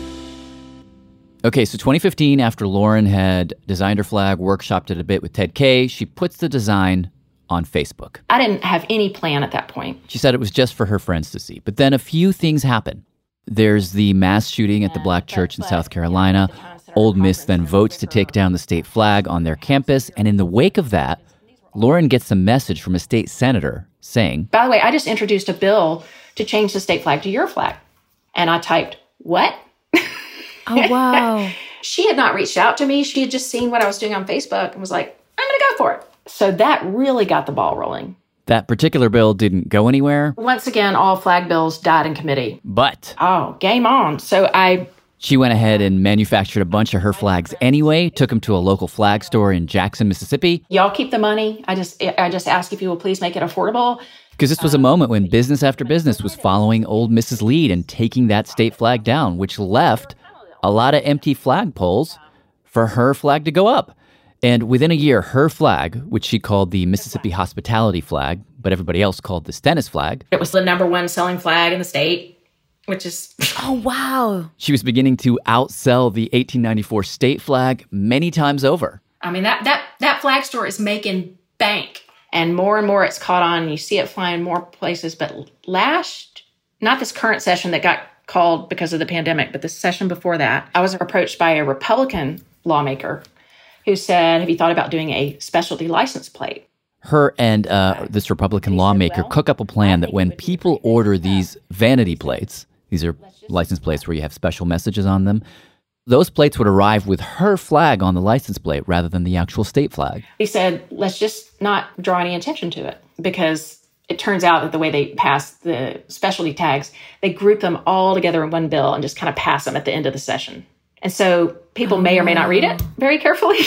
Okay, so 2015, after Lauren had designed her flag, workshopped it a bit with Ted Kaye, she puts the design on Facebook. I didn't have any plan at that point. She said it was just for her friends to see. But then a few things happen. There's the mass shooting at the Black church in South Carolina. Ole Miss then votes to take down the state flag on their campus. And in the wake of that, Lauren gets a message from a state senator saying, by the way, I just introduced a bill to change the state flag to your flag. And I typed, what? Oh, wow. She had not reached out to me. She had just seen what I was doing on Facebook and was like, I'm going to go for it. So that really got the ball rolling. That particular bill didn't go anywhere. Once again, all flag bills died in committee. But game on. So she went ahead and manufactured a bunch of her flags anyway, took them to a local flag store in Jackson, Mississippi. Y'all keep the money. I just ask if you will please make it affordable. Because this was a moment when business after business was following Ole Miss's lead and taking that state flag down, which left a lot of empty flagpoles for her flag to go up. And within a year, her flag, which she called the Mississippi Hospitality flag, but everybody else called the Stennis flag. It was the #1 selling flag in the state, which is... Oh, wow. She was beginning to outsell the 1894 state flag many times over. I mean, that flag store is making bank. And more it's caught on. You see it flying more places. But not this current session that got called because of the pandemic, but the session before that, I was approached by a Republican lawmaker who said, have you thought about doing a specialty license plate? Her and this Republican lawmaker cook up a plan that when people order these vanity plates, these are license plates where you have special messages on them, those plates would arrive with her flag on the license plate rather than the actual state flag. He said, let's just not draw any attention to it, because it turns out that the way they pass the specialty tags, they group them all together in one bill and just kind of pass them at the end of the session. And so people may or may not read it very carefully.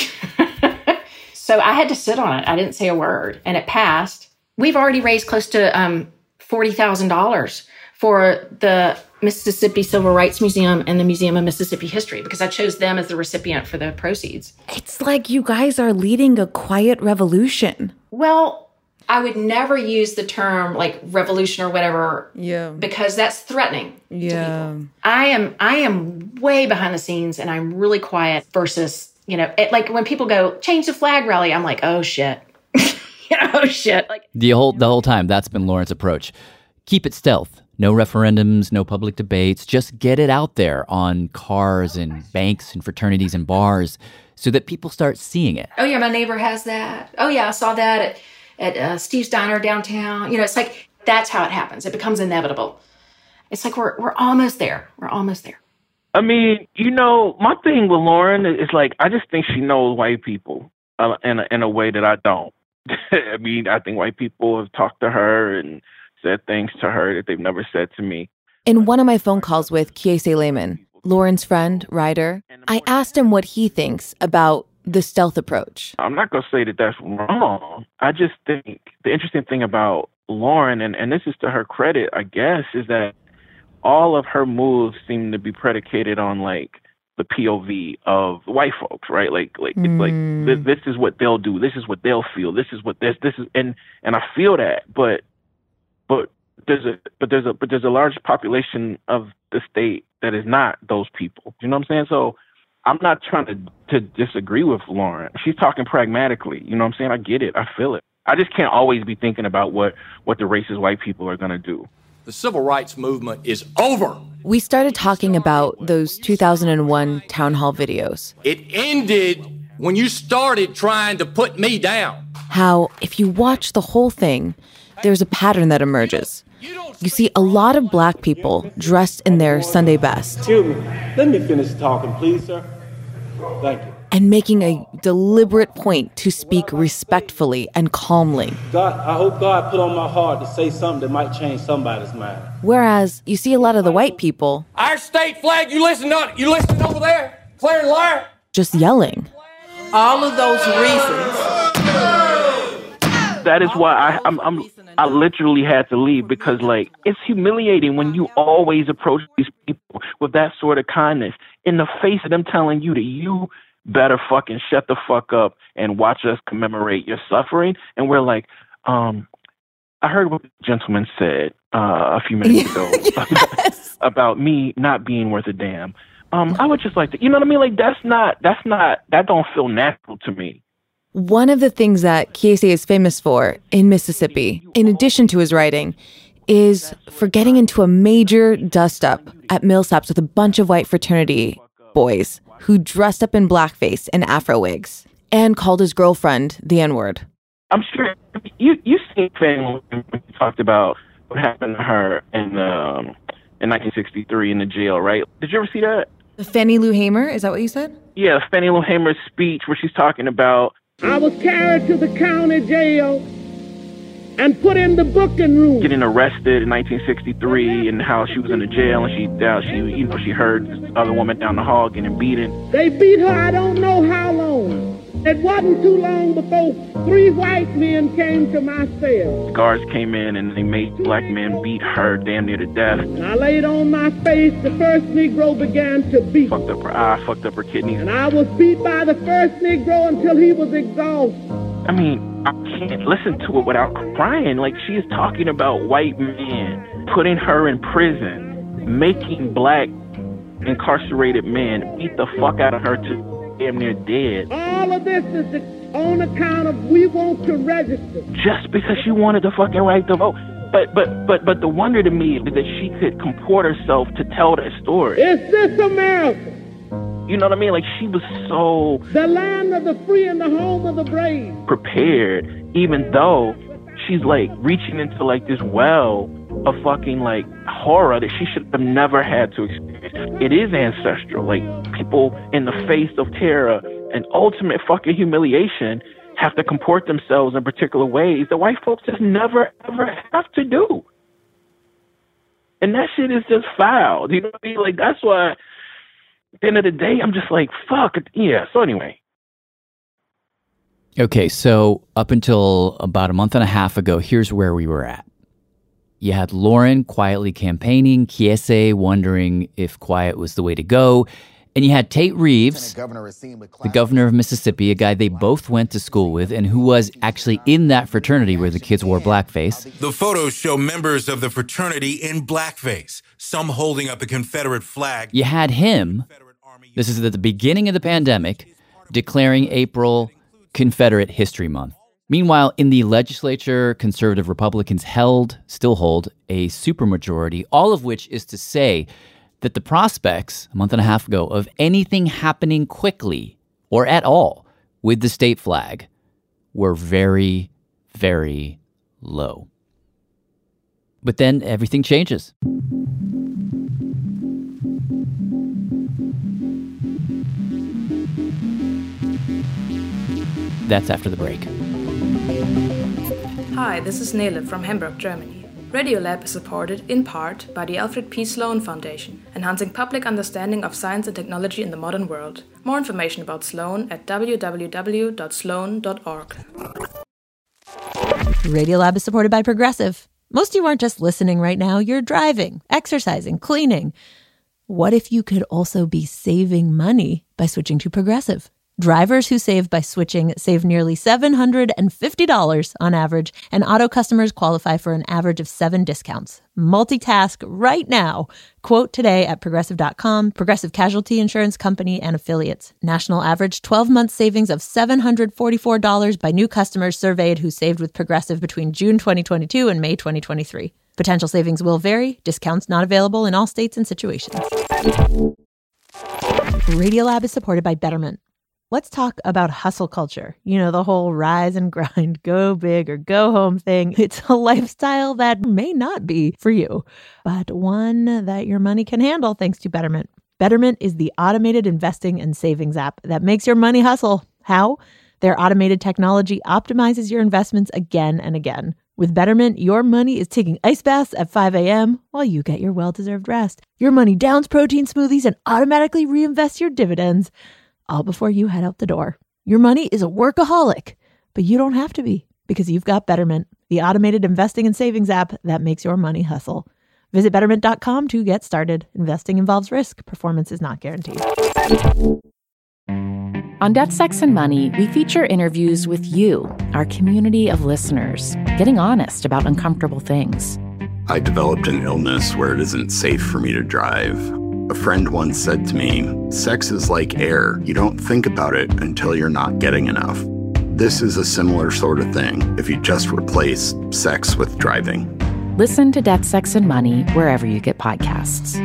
So I had to sit on it. I didn't say a word, and it passed. We've already raised close to $40,000 for the Mississippi Civil Rights Museum and the Museum of Mississippi History, because I chose them as the recipient for the proceeds. It's like you guys are leading a quiet revolution. Well, I would never use the term like revolution or whatever, because that's threatening to people. I am way behind the scenes, and I'm really quiet versus, like when people go change the flag rally, I'm like, oh shit, oh shit. Like the whole time that's been Lauren's approach. Keep it stealth. No referendums, no public debates. Just get it out there on cars and banks and fraternities and bars so that people start seeing it. Oh, yeah, my neighbor has that. Oh, yeah, I saw that at Steve's Diner downtown. It's like that's how it happens. It becomes inevitable. It's like we're almost there. We're almost there. I mean, my thing with Lauren is like, I just think she knows white people in a way that I don't. I mean, I think white people have talked to her and said things to her that they've never said to me. In one of my phone calls with Kiese Lehman, Lauren's friend, Ryder, I asked him what he thinks about the stealth approach. I'm not going to say that that's wrong. I just think the interesting thing about Lauren, and this is to her credit, I guess, is that all of her moves seem to be predicated on like the POV of white folks, right? Like this is what they'll do. This is what they'll feel. This is what this is, and I feel that, but there's a large population of the state that is not those people. You know what I'm saying? So I'm not trying to disagree with Lauren. She's talking pragmatically. You know what I'm saying? I get it. I feel it. I just can't always be thinking about what the racist white people are going to do. The civil rights movement is over. We started talking about those 2001 town hall videos. It ended when you started trying to put me down. How, if you watch the whole thing, there's a pattern that emerges. You see a lot of black people dressed in their Sunday best. Excuse me. Let me finish talking, please, sir. Thank you. And making a deliberate point to speak respectfully and calmly. I hope God put on my heart to say something that might change somebody's mind. Whereas you see a lot of the white people... Our state flag, you listen over there, Claire and Liar. Just yelling. All of those reasons. That is why I literally had to leave, because like it's humiliating when you always approach these people with that sort of kindness in the face of them telling you that you better fucking shut the fuck up and watch us commemorate your suffering. And we're like, I heard what the gentleman said a few minutes ago about me not being worth a damn. I would just like to, you know what I mean? Like that don't feel natural to me. One of the things that Kiese is famous for in Mississippi, in addition to his writing, is for getting into a major dust-up at Millsaps with a bunch of white fraternity boys who dressed up in blackface and afro wigs and called his girlfriend the N-word. I'm sure you seen Fannie when you talked about what happened to her in 1963 in the jail, right? Did you ever see that? Fannie Lou Hamer, is that what you said? Yeah, Fannie Lou Hamer's speech where she's talking about, I was carried to the county jail and put in the booking room. Getting arrested in 1963 and how she was in the jail and she heard this other woman down the hall getting beaten. They beat her I don't know how long. It wasn't too long before 3 white men came to my cell. Guards came in and they made black men beat her damn near to death. I laid on my face. The first Negro began to beat. Fucked up her eye, fucked up her kidneys. And I was beat by the first Negro until he was exhausted. I mean, I can't listen to it without crying. Like, she is talking about white men putting her in prison, making black incarcerated men beat the fuck out of her to damn near dead. All of this is on account of we want to register. Just because she wanted the fucking right to vote. But the wonder to me is that she could comport herself to tell that story. Is this America? You know what I mean? Like, she was so... The land of the free and the home of the brave. Prepared, even though she's, like, reaching into, like, this well of fucking, like, horror that she should have never had to experience. It is ancestral. Like, people in the face of terror and ultimate fucking humiliation have to comport themselves in particular ways that white folks just never, ever have to do. And that shit is just foul. You know what I mean? Like, that's why... At the end of the day, I'm just like, fuck it. Yeah, so anyway. Okay, so up until about a month and a half ago, here's where we were at. You had Lauren quietly campaigning, Kiese wondering if quiet was the way to go, and you had Tate Reeves, the governor of Mississippi, a guy they both went to school with and who was actually in that fraternity where the kids wore blackface. The photos show members of the fraternity in blackface, some holding up a Confederate flag. You had him, this is at the beginning of the pandemic, declaring April Confederate History Month. Meanwhile, in the legislature, conservative Republicans still hold a supermajority, all of which is to say that the prospects, a month and a half ago, of anything happening quickly or at all with the state flag were very, very low. But then everything changes. That's after the break. Hi, this is Nele from Hamburg, Germany. Radiolab is supported in part by the Alfred P. Sloan Foundation, enhancing public understanding of science and technology in the modern world. More information about Sloan at www.sloan.org. Radiolab is supported by Progressive. Most of you aren't just listening right now, you're driving, exercising, cleaning. What if you could also be saving money by switching to Progressive? Drivers who save by switching save nearly $750 on average, and auto customers qualify for an average of 7 discounts. Multitask right now. Quote today at Progressive.com, Progressive Casualty Insurance Company and Affiliates. National average 12-month savings of $744 by new customers surveyed who saved with Progressive between June 2022 and May 2023. Potential savings will vary. Discounts not available in all states and situations. Radiolab is supported by Betterment. Let's talk about hustle culture. You know, the whole rise and grind, go big or go home thing. It's a lifestyle that may not be for you, but one that your money can handle thanks to Betterment. Betterment is the automated investing and savings app that makes your money hustle. How? Their automated technology optimizes your investments again and again. With Betterment, your money is taking ice baths at 5 a.m. while you get your well-deserved rest. Your money downs protein smoothies and automatically reinvests your dividends, all before you head out the door. Your money is a workaholic, but you don't have to be because you've got Betterment, the automated investing and savings app that makes your money hustle. Visit Betterment.com to get started. Investing involves risk. Performance is not guaranteed. On Death, Sex, and Money, we feature interviews with you, our community of listeners, getting honest about uncomfortable things. I developed an illness where it isn't safe for me to drive. A friend once said to me, sex is like air. You don't think about it until you're not getting enough. This is a similar sort of thing if you just replace sex with driving. Listen to Death, Sex, and Money wherever you get podcasts.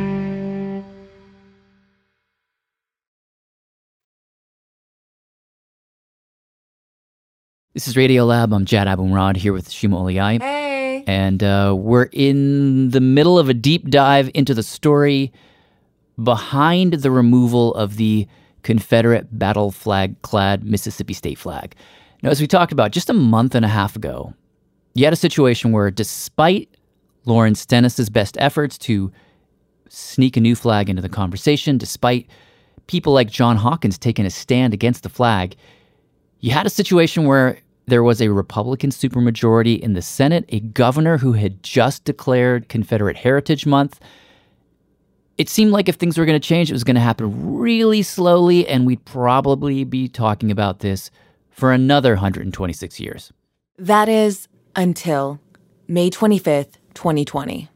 This is Radiolab. I'm Jad Abumrad here with Shima Oliai. Hey! And we're in the middle of a deep dive into the story behind the removal of the Confederate battle flag-clad Mississippi state flag. Now, as we talked about just a month and a half ago, you had a situation where despite Lawrence Stennis's best efforts to sneak a new flag into the conversation, despite people like John Hawkins taking a stand against the flag, you had a situation where there was a Republican supermajority in the Senate, a governor who had just declared Confederate Heritage Month. It seemed like if things were going to change, it was going to happen really slowly, and we'd probably be talking about this for another 126 years. That is until May 25th, 2020.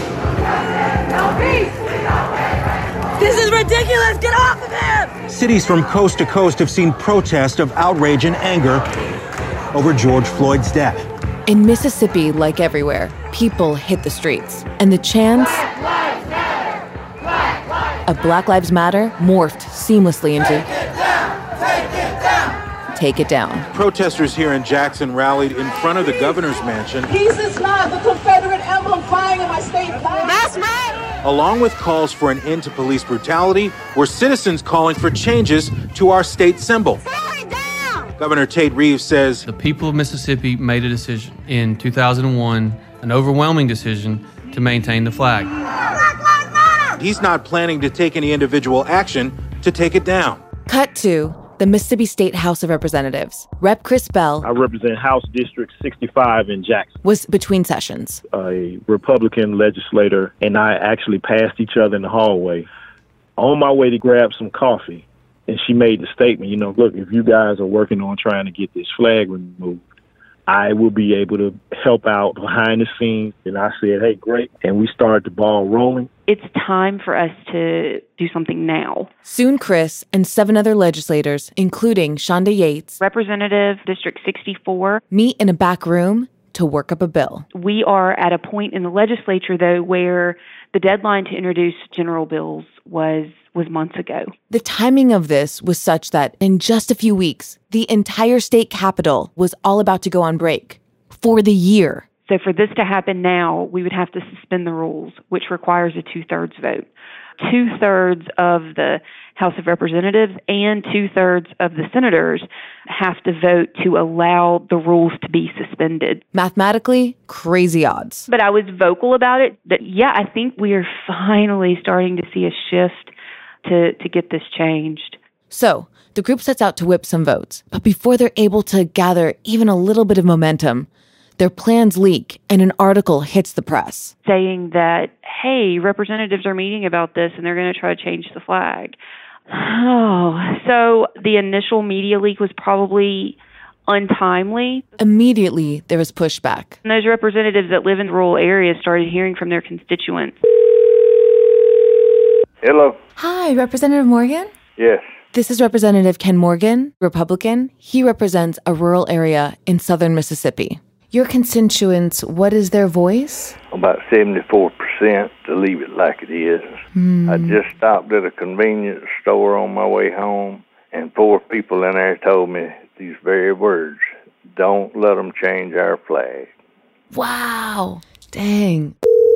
This is ridiculous! Get off of him! Cities from coast to coast have seen protests of outrage and anger over George Floyd's death. In Mississippi, like everywhere, people hit the streets, and the chants of Black Lives Matter morphed seamlessly into Take It Down. Protesters here in Jackson rallied in front of the governor's mansion. Peace is not the Confederate emblem flying in my state flag. That's right! Along with calls for an end to police brutality, were citizens calling for changes to our state symbol. Governor Tate Reeves says the people of Mississippi made a decision in 2001, an overwhelming decision to maintain the flag. He's not planning to take any individual action to take it down. Cut to the Mississippi State House of Representatives. Rep. Chris Bell, I represent House District 65 in Jackson, was between sessions. A Republican legislator and I actually passed each other in the hallway on my way to grab some coffee. And she made the statement, look, if you guys are working on trying to get this flag removed, I will be able to help out behind the scenes. And I said, hey, great. And we started the ball rolling. it's time for us to do something now. Soon Chris and 7 other legislators, including Shonda Yates, Representative District 64, meet in a back room to work up a bill. We are at a point in the legislature, though, where the deadline to introduce general bills was months ago. The timing of this was such that in just a few weeks, the entire state capitol was all about to go on break for the year. So for this to happen now, we would have to suspend the rules, which requires a 2/3 vote. 2/3 of the House of Representatives and 2/3 of the senators have to vote to allow the rules to be suspended. Mathematically, crazy odds. But I was vocal about it. That, yeah, I think we are finally starting to see a shift to get this changed. So the group sets out to whip some votes. But before they're able to gather even a little bit of momentum, their plans leak and an article hits the press. Saying that, hey, representatives are meeting about this and they're going to try to change the flag. Oh, so the initial media leak was probably untimely. Immediately, there was pushback. And those representatives that live in rural areas started hearing from their constituents. Hello. Hi, Representative Morgan? Yes. This is Representative Ken Morgan, Republican. He represents a rural area in southern Mississippi. Your constituents, what is their voice? About 74%, to leave it like it is. I just stopped at a convenience store on my way home, and 4 people in there told me these very words: don't let them change our flag. Wow. Dang.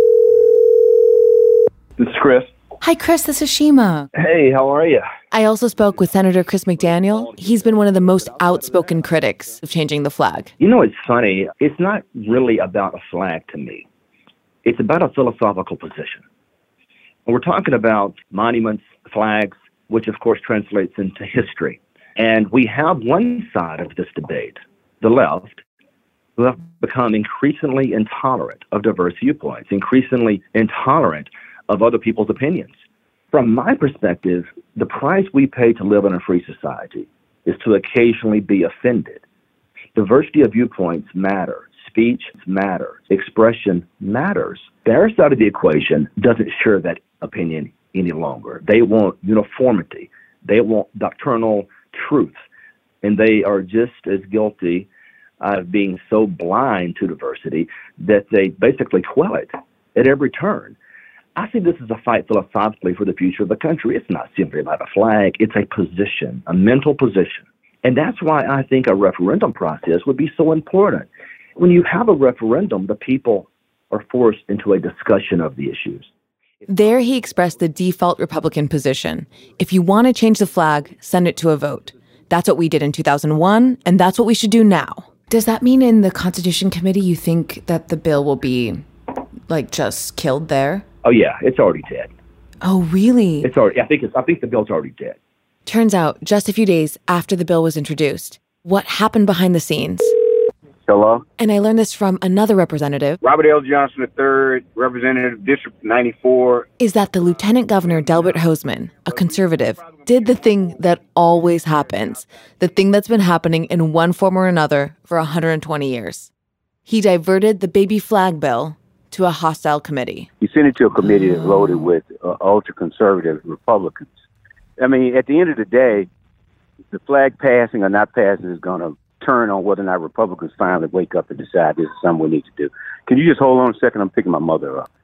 This is Chris. Hi, Chris. This is Shima. Hey, how are you? I also spoke with Senator Chris McDaniel. He's been one of the most outspoken critics of changing the flag. You know, it's funny. It's not really about a flag to me. It's about a philosophical position. We're talking about monuments, flags, which of course translates into history. And we have one side of this debate, the left, who have become increasingly intolerant of diverse viewpoints, increasingly intolerant of other people's opinions. From my perspective, the price we pay to live in a free society is to occasionally be offended. Diversity of viewpoints matter. Speech matter. Expression matters. Their side of the equation doesn't share that opinion any longer. They want uniformity. They want doctrinal truth. And they are just as guilty of being so blind to diversity that they basically quell it at every turn. I see this as a fight philosophically for the future of the country. It's not simply about a flag. It's a position, a mental position. And that's why I think a referendum process would be so important. When you have a referendum, the people are forced into a discussion of the issues. There he expressed the default Republican position. If you want to change the flag, send it to a vote. That's what we did in 2001, and that's what we should do now. Does that mean in the Constitution Committee you think that the bill will be, just killed there? Oh, yeah, it's already dead. Oh, really? It's already. I think the bill's already dead. Turns out, just a few days after the bill was introduced, what happened behind the scenes? Hello? And I learned this from another representative. Robert L. Johnson III, Representative District 94. Is that the Lieutenant Governor Delbert Hosemann, a conservative, did the thing that always happens, the thing that's been happening in one form or another for 120 years. He diverted the baby flag bill to a hostile committee. He sent it to a committee that voted with ultra-conservative Republicans. I mean, at the end of the day, the flag passing or not passing is going to turn on whether or not Republicans finally wake up and decide this is something we need to do. Can you just hold on a second? I'm picking my mother up.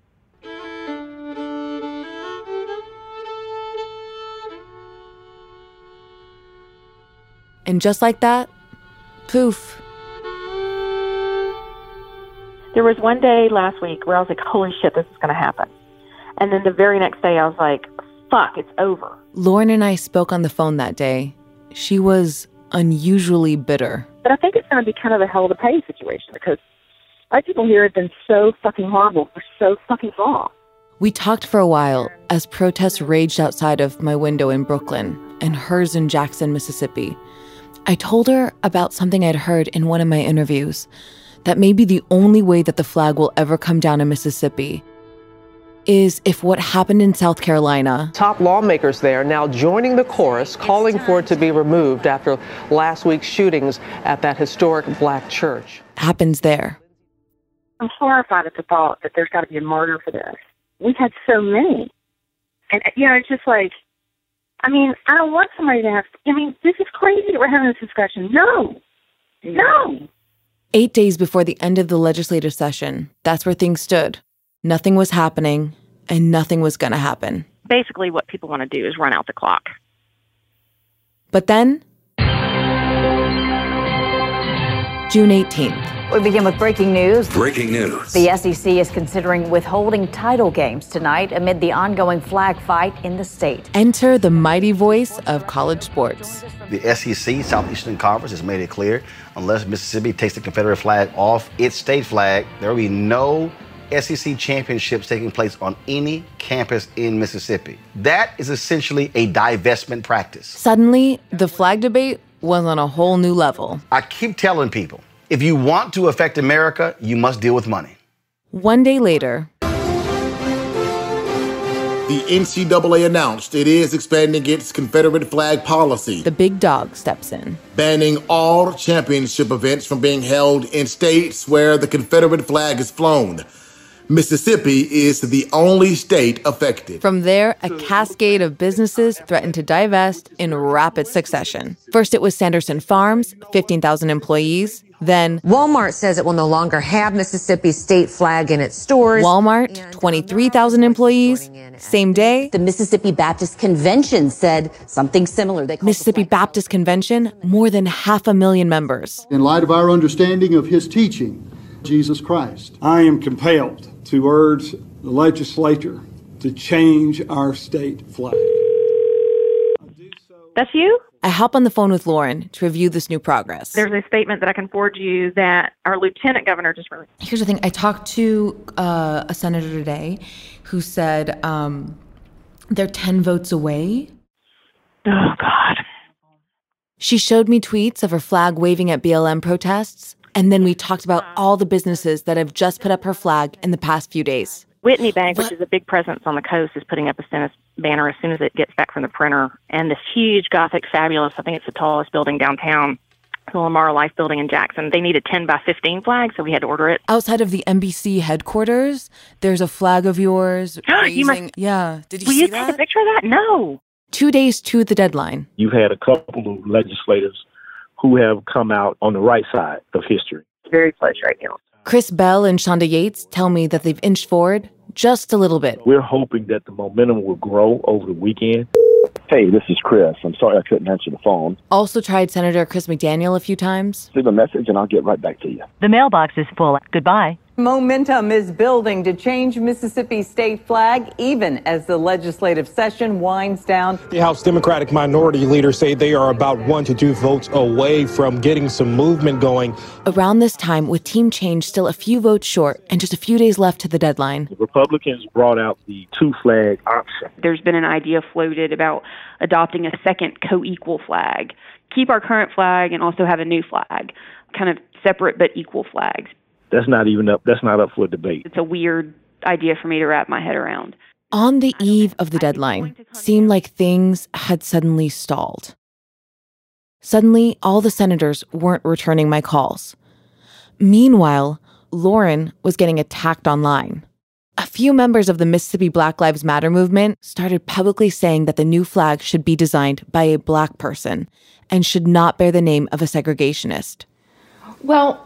And just like that, poof. There was one day last week where I was like, holy shit, this is going to happen. And then the very next day I was like, fuck, it's over. Lauren and I spoke on the phone that day. She was unusually bitter. But I think it's going to be kind of a hell to pay situation because our people here have been so fucking horrible for so fucking long. We talked for a while as protests raged outside of my window in Brooklyn and hers in Jackson, Mississippi. I told her about something I'd heard in one of my interviews, that maybe the only way that the flag will ever come down in Mississippi is if what happened in South Carolina. Top lawmakers there now joining the chorus, calling for it to be removed after last week's shootings at that historic black church. Happens there. I'm horrified at the thought that there's got to be a murder for this. we've had so many. And, it's just like, I don't want somebody to have, this is crazy that we're having this discussion. No. 8 days before the end of the legislative session, that's where things stood. Nothing was happening, and nothing was going to happen. Basically, what people want to do is run out the clock. But then, June 18th. We begin with breaking news. Breaking news. The SEC is considering withholding title games tonight amid the ongoing flag fight in the state. Enter the mighty voice of college sports. The SEC, Southeastern Conference, has made it clear, unless Mississippi takes the Confederate flag off its state flag, there will be no SEC championships taking place on any campus in Mississippi. That is essentially a divestment practice. Suddenly, the flag debate was on a whole new level. I keep telling people, if you want to affect America, you must deal with money. One day later, the NCAA announced it is expanding its Confederate flag policy. The big dog steps in, banning all championship events from being held in states where the Confederate flag is flown. Mississippi is the only state affected. From there, a cascade of businesses threatened to divest in rapid succession. First, it was Sanderson Farms, 15,000 employees. Then Walmart says it will no longer have Mississippi's state flag in its stores. Walmart, 23,000 employees. Same day, the Mississippi Baptist Convention said something similar. Mississippi Baptist Convention, more than 500,000 members. In light of our understanding of his teaching, Jesus Christ, I am compelled to urge the legislature to change our state flag. That's you? I hop on the phone with Lauren to review this new progress. There's a statement that I can forward you that our lieutenant governor just released. Here's the thing. I talked to a senator today who said they're 10 votes away. Oh, God. She showed me tweets of her flag waving at BLM protests, and then we talked about all the businesses that have just put up her flag in the past few days. Whitney Bank, which is a big presence on the coast, is putting up a Stennis banner as soon as it gets back from the printer. And this huge Gothic Fabulous, I think it's the tallest building downtown, the Lamar Life building in Jackson. They need a 10 by 15 flag, so we had to order it. Outside of the NBC headquarters, there's a flag of yours. Yeah. Did you see that? Will you take a picture of that? No. 2 days to the deadline. You've had a couple of legislators who have come out on the right side of history. Very close right now. Chris Bell and Shonda Yates tell me that they've inched forward just a little bit. We're hoping that the momentum will grow over the weekend. Hey, this is Chris. I'm sorry I couldn't answer the phone. Also tried Senator Chris McDaniel a few times. Leave a message and I'll get right back to you. The mailbox is full. Goodbye. Momentum is building to change Mississippi's state flag, even as the legislative session winds down. The House Democratic Minority Leaders say they are about 1 to 2 votes away from getting some movement going. Around this time, with team change still a few votes short and just a few days left to the deadline, the Republicans brought out the 2-flag option. There's been an idea floated about adopting a second co-equal flag. Keep our current flag and also have a new flag, kind of separate but equal flags. That's not up for debate. It's a weird idea for me to wrap my head around. On the eve of the deadline, seemed like things had suddenly stalled. Suddenly, all the senators weren't returning my calls. Meanwhile, Lauren was getting attacked online. A few members of the Mississippi Black Lives Matter movement started publicly saying that the new flag should be designed by a Black person and should not bear the name of a segregationist. Well,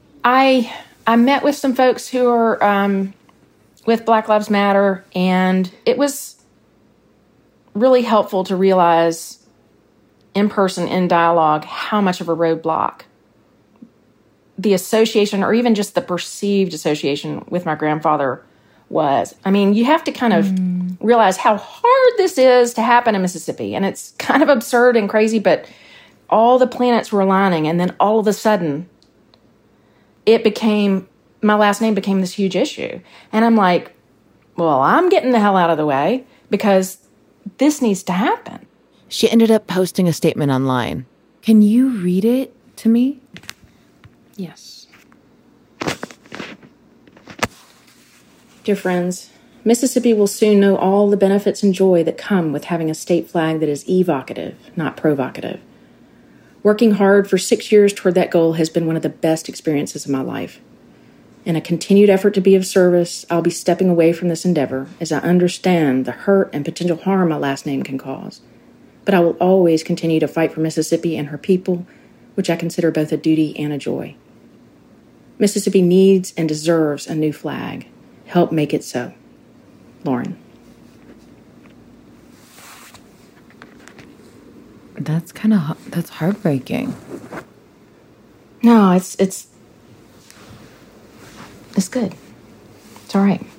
I met with some folks who are with Black Lives Matter, and it was really helpful to realize in person, in dialogue, how much of a roadblock the association, or even just the perceived association with my grandfather was. I mean, you have to kind of realize how hard this is to happen in Mississippi, and it's kind of absurd and crazy, but all the planets were aligning, and then all of a sudden, my last name became this huge issue. And I'm like, well, I'm getting the hell out of the way because this needs to happen. She ended up posting a statement online. Can you read it to me? Yes. Dear friends, Mississippi will soon know all the benefits and joy that come with having a state flag that is evocative, not provocative. Working hard for 6 years toward that goal has been one of the best experiences of my life. In a continued effort to be of service, I'll be stepping away from this endeavor as I understand the hurt and potential harm my last name can cause. But I will always continue to fight for Mississippi and her people, which I consider both a duty and a joy. Mississippi needs and deserves a new flag. Help make it so. Lauren. That's that's heartbreaking. No, it's good. It's all right.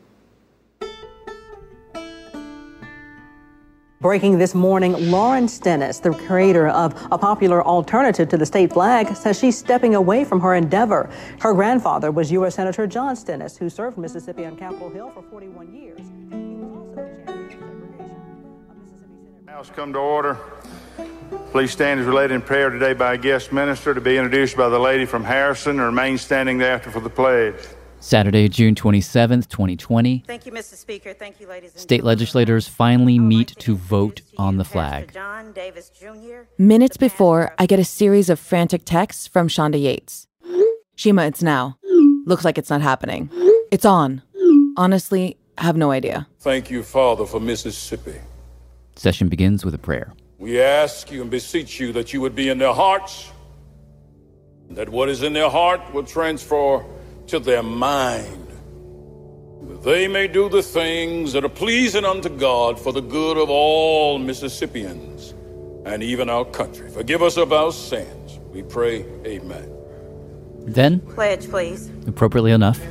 Breaking this morning, Lauren Stennis, the creator of a popular alternative to the state flag, says she's stepping away from her endeavor. Her grandfather was U.S. Senator John Stennis, who served Mississippi on Capitol Hill for 41 years. He was also the champion of segregation of Mississippi Senate. House come to order. Please stand as we're led in prayer today by a guest minister to be introduced by the lady from Harrison and remain standing thereafter for the pledge. Saturday, June 27th, 2020. Thank you, Mr. Speaker. Thank you, ladies and State legislators finally meet to vote on the flag. John Davis Jr. Minutes before, I get a series of frantic texts from Shonda Yates. Shima, it's now. Looks like it's not happening. It's on. Honestly, I have no idea. Thank you, Father, for Mississippi. Session begins with a prayer. We ask you and beseech you that you would be in their hearts, that what is in their heart will transfer to their mind, that they may do the things that are pleasing unto God for the good of all Mississippians and even our country. Forgive us of our sins. We pray, amen. Then, pledge, please. Appropriately enough,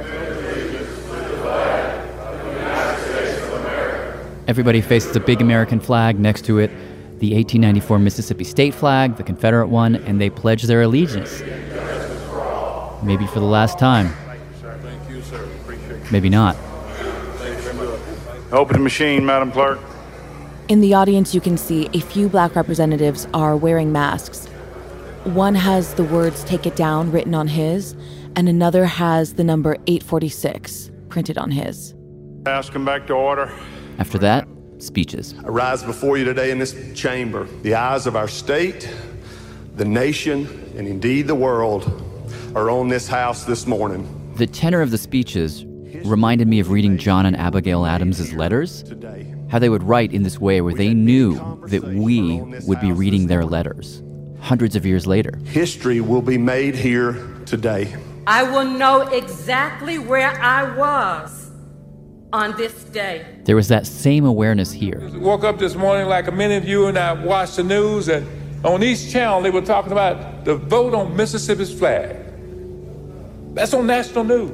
everybody faces a big American flag. Next to it, the 1894 Mississippi state flag, the Confederate one, and they pledge their allegiance. Maybe for the last time. Thank you, sir. Appreciate it. Maybe not. Open the machine, Madam Clerk. In the audience, you can see a few black representatives are wearing masks. One has the words "Take it down" written on his, and another has the number 846 printed on his. House come back to order. After that, speeches. I rise before you today in this chamber. The eyes of our state, the nation, and indeed the world are on this house this morning. The tenor of the speeches reminded me of reading John and Abigail Adams' letters, how they would write in this way where they knew that we would be reading their letters hundreds of years later. History will be made here today. I will know exactly where I was on this day. There was that same awareness here. I woke up this morning like many of you, and I watched the news, and on each channel they were talking about the vote on Mississippi's flag. That's on national news.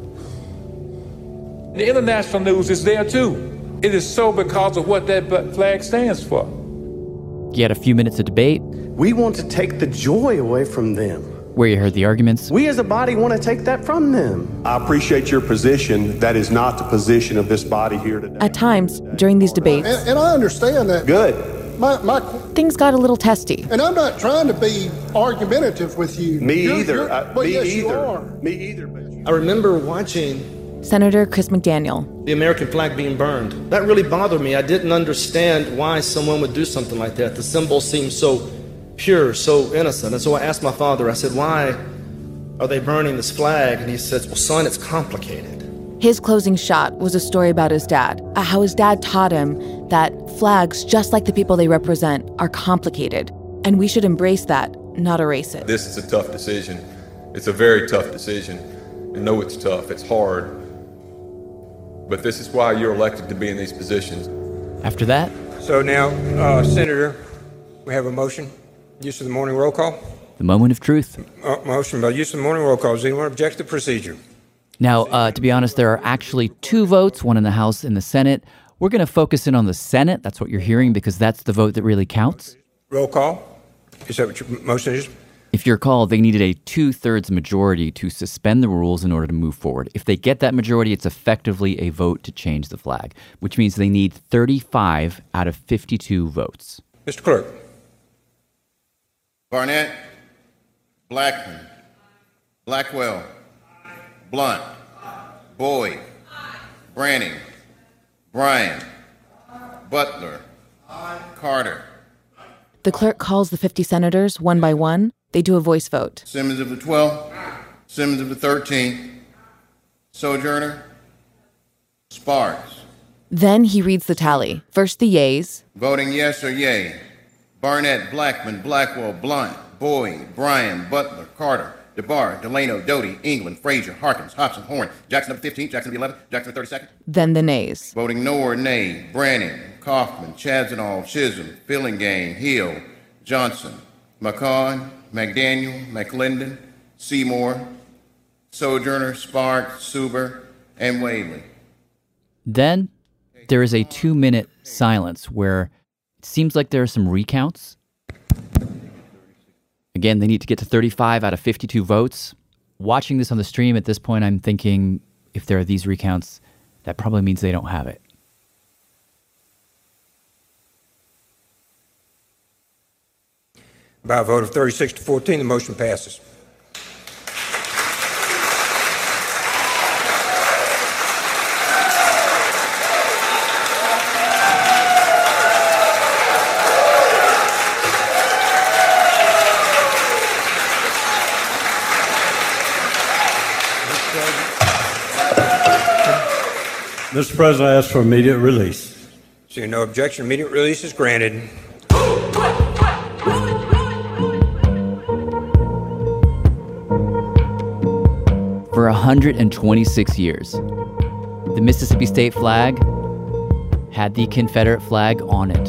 The international news is there too. It is so because of what that flag stands for. You had a few minutes of debate. We want to take the joy away from them. Where you heard the arguments. We as a body want to take that from them. I appreciate your position. That is not the position of this body here today. At times, during these debates... And I understand that. Good. Things got a little testy. And I'm not trying to be argumentative with you. Me either. You are. Me either. I remember watching Senator Chris McDaniel. the American flag being burned. That really bothered me. I didn't understand why someone would do something like that. The symbol seemed so pure, so innocent. And so I asked my father, I said, why are they burning this flag? And he says, well, son, it's complicated. His closing shot was a story about his dad, how his dad taught him that flags, just like the people they represent, are complicated, and we should embrace that, not erase it. This is a tough decision. It's a very tough decision. I know it's tough, it's hard, but this is why you're elected to be in these positions. After that? So now, Senator, we have a motion, use of the morning roll call. The moment of truth. Motion by use of the morning roll call. Does anyone object to the procedure? Now, to be honest, there are actually two votes, one in the House and the Senate. We're going to focus in on the Senate. That's what you're hearing because that's the vote that really counts. Roll call. Is that what your motion is? If you recall, they needed a 2/3 majority to suspend the rules in order to move forward. If they get that majority, it's effectively a vote to change the flag, which means they need 35 out of 52 votes. Mr. Clerk. Barnett, Blackman, Blackwell, Blunt, Boyd, Branning, Bryan, Butler, Carter. The clerk calls the 50 senators one by one. They do a voice vote. Simmons of the 12, Simmons of the 13th, Sojourner, Sparks. Then he reads the tally. First the yeas. Voting yes or yay. Barnett, Blackman, Blackwell, Blunt, Boyd, Bryan, Butler, Carter, DeBar, Delano, Doty, England, Frazier, Harkins, Hobson, Horn, Jackson number 15, Jackson number 11, Jackson number 32nd. Then the nays. Voting no or nay. Branning, Kaufman, Chazanov, Chisholm, Fillingane, Hill, Johnson, McCaughan, McDaniel, McClendon, Seymour, Sojourner, Sparks, Suber, and Whaley. Then there is a 2-minute silence where it seems like there are some recounts. Again, they need to get to 35 out of 52 votes. Watching this on the stream at this point, I'm thinking if there are these recounts, that probably means they don't have it. By a vote of 36 to 14, the motion passes. Mr. President, I ask for immediate release. Seeing no objection, immediate release is granted. For 126 years, the Mississippi state flag had the Confederate flag on it.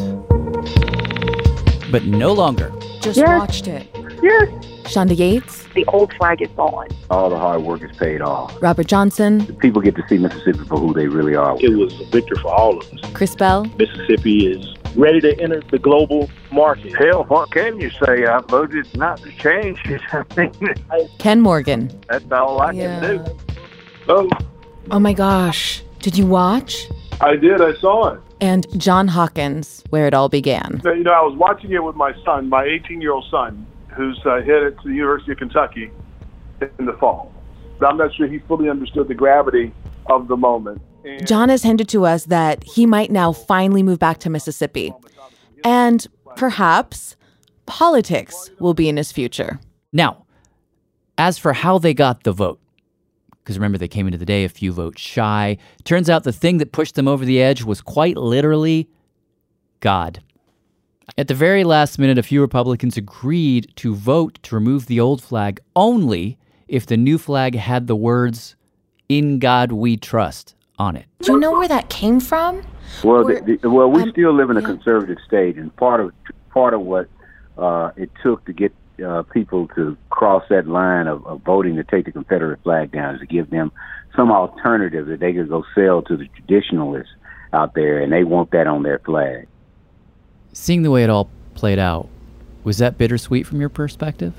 But no longer. Just watched it. Yes. Shonda Yates. The old flag is gone. All the hard work is paid off. Robert Johnson. People get to see Mississippi for who they really are. It was a victory for all of us. Chris Bell. Mississippi is ready to enter the global market. Hell, what can you say? I voted not to change it. I mean, Ken Morgan. that's all I can do. Oh my gosh. Did you watch? I did. I saw it. And John Hawkins, where it all began. I was watching it with my son, my 18-year-old son, who's headed to the University of Kentucky in the fall. But I'm not sure he fully understood the gravity of the moment. John has hinted to us that he might now finally move back to Mississippi. And perhaps politics will be in his future. Now, as for how they got the vote, because remember, they came into the day a few votes shy. Turns out the thing that pushed them over the edge was quite literally God. At the very last minute, a few Republicans agreed to vote to remove the old flag only if the new flag had the words, "In God We Trust," on it. Do you know where that came from? Well, we still live in a conservative state, and part of what it took to get people to cross that line of voting to take the Confederate flag down is to give them some alternative that they could go sell to the traditionalists out there, and they want that on their flag. Seeing the way it all played out, was that bittersweet from your perspective?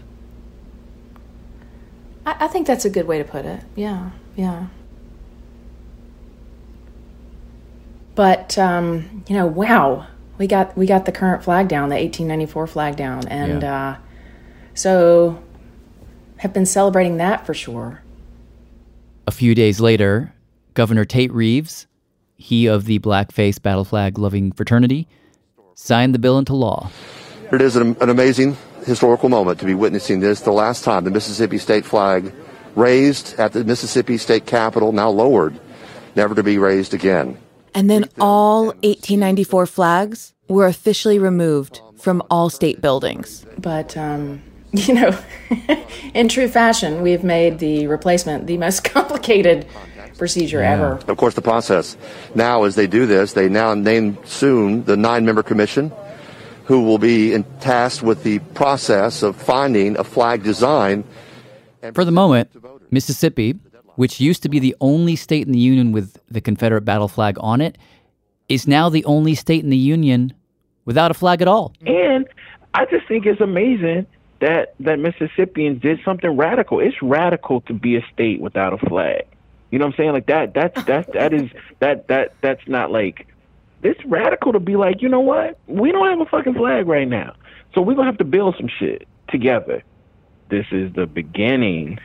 I think that's a good way to put it. Yeah. But, wow, we got the current flag down, the 1894 flag down. And so have been celebrating that for sure. A few days later, Governor Tate Reeves, he of the blackface battle flag loving fraternity, signed the bill into law. It is an amazing historical moment to be witnessing this. The last time the Mississippi state flag raised at the Mississippi State Capitol, now lowered, never to be raised again. And then all 1894 flags were officially removed from all state buildings. But, in true fashion, we've made the replacement the most complicated procedure ever. Of course, the process now, as they do this, they now name soon the 9-member commission who will be tasked with the process of finding a flag design. For the moment, Mississippi, which used to be the only state in the Union with the Confederate battle flag on it, is now the only state in the Union without a flag at all. And I just think it's amazing that Mississippians did something radical. It's radical to be a state without a flag. You know what I'm saying? Like that's not like, it's radical to be like, you know what? We don't have a fucking flag right now. So we're going to have to build some shit together. This is the beginning.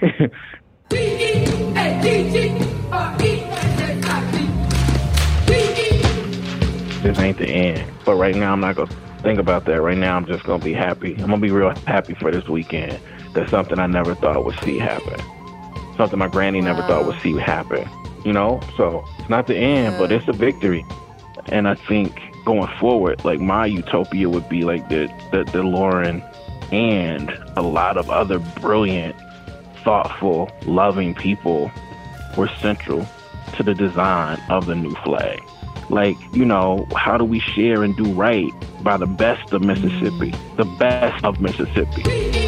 This ain't the end. But right now, I'm not going to think about that. Right now, I'm just going to be happy. I'm going to be real happy for this weekend. That's something I never thought would see happen. something my granny never thought would see happen. You know, so it's not the end, but it's a victory. And I think going forward, like my utopia would be like that Lauren and a lot of other brilliant, thoughtful, loving people were central to the design of the new flag. Like, you know, how do we share and do right by the best of Mississippi, the best of Mississippi?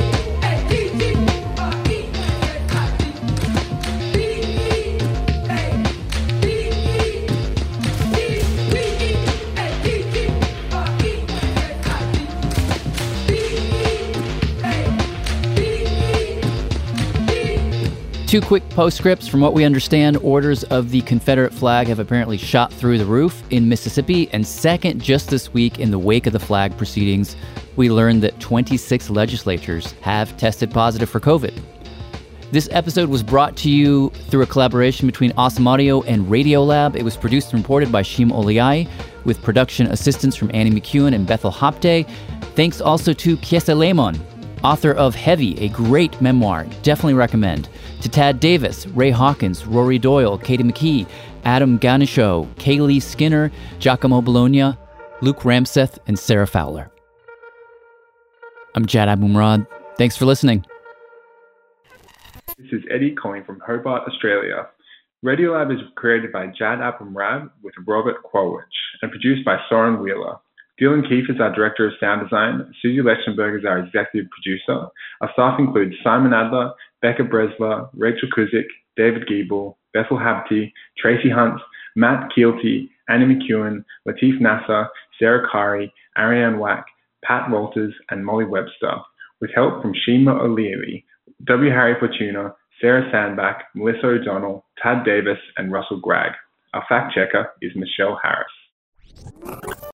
Two quick postscripts. From what we understand, orders of the Confederate flag have apparently shot through the roof in Mississippi. And second, just this week, in the wake of the flag proceedings, we learned that 26 legislatures have tested positive for COVID. This episode was brought to you through a collaboration between Awesome Audio and Radiolab. It was produced and reported by Shim Oliai, with production assistance from Annie McEwen and Bethel Hopte. Thanks also to Kiesa Lemon, author of Heavy, a great memoir. Definitely recommend. To Tad Davis, Ray Hawkins, Rory Doyle, Katie McKee, Adam Ganishow, Kaylee Skinner, Giacomo Bologna, Luke Ramseth, and Sarah Fowler. I'm Jad Abumrad. Thanks for listening. This is Eddie calling from Hobart, Australia. Radiolab is created by Jad Abumrad with Robert Kwolwich and produced by Soren Wheeler. Dylan Keefe is our Director of Sound Design. Susie Lechtenberg is our Executive Producer. Our staff includes Simon Adler, Becca Bresler, Rachel Kuzik, David Giebel, Bethel Habte, Tracy Hunt, Matt Keelty, Annie McEwen, Latif Nasser, Sarah Kari, Ariane Wack, Pat Walters, and Molly Webster, with help from Shima O'Leary, W. Harry Fortuna, Sarah Sandbach, Melissa O'Donnell, Tad Davis, and Russell Gregg. Our fact checker is Michelle Harris.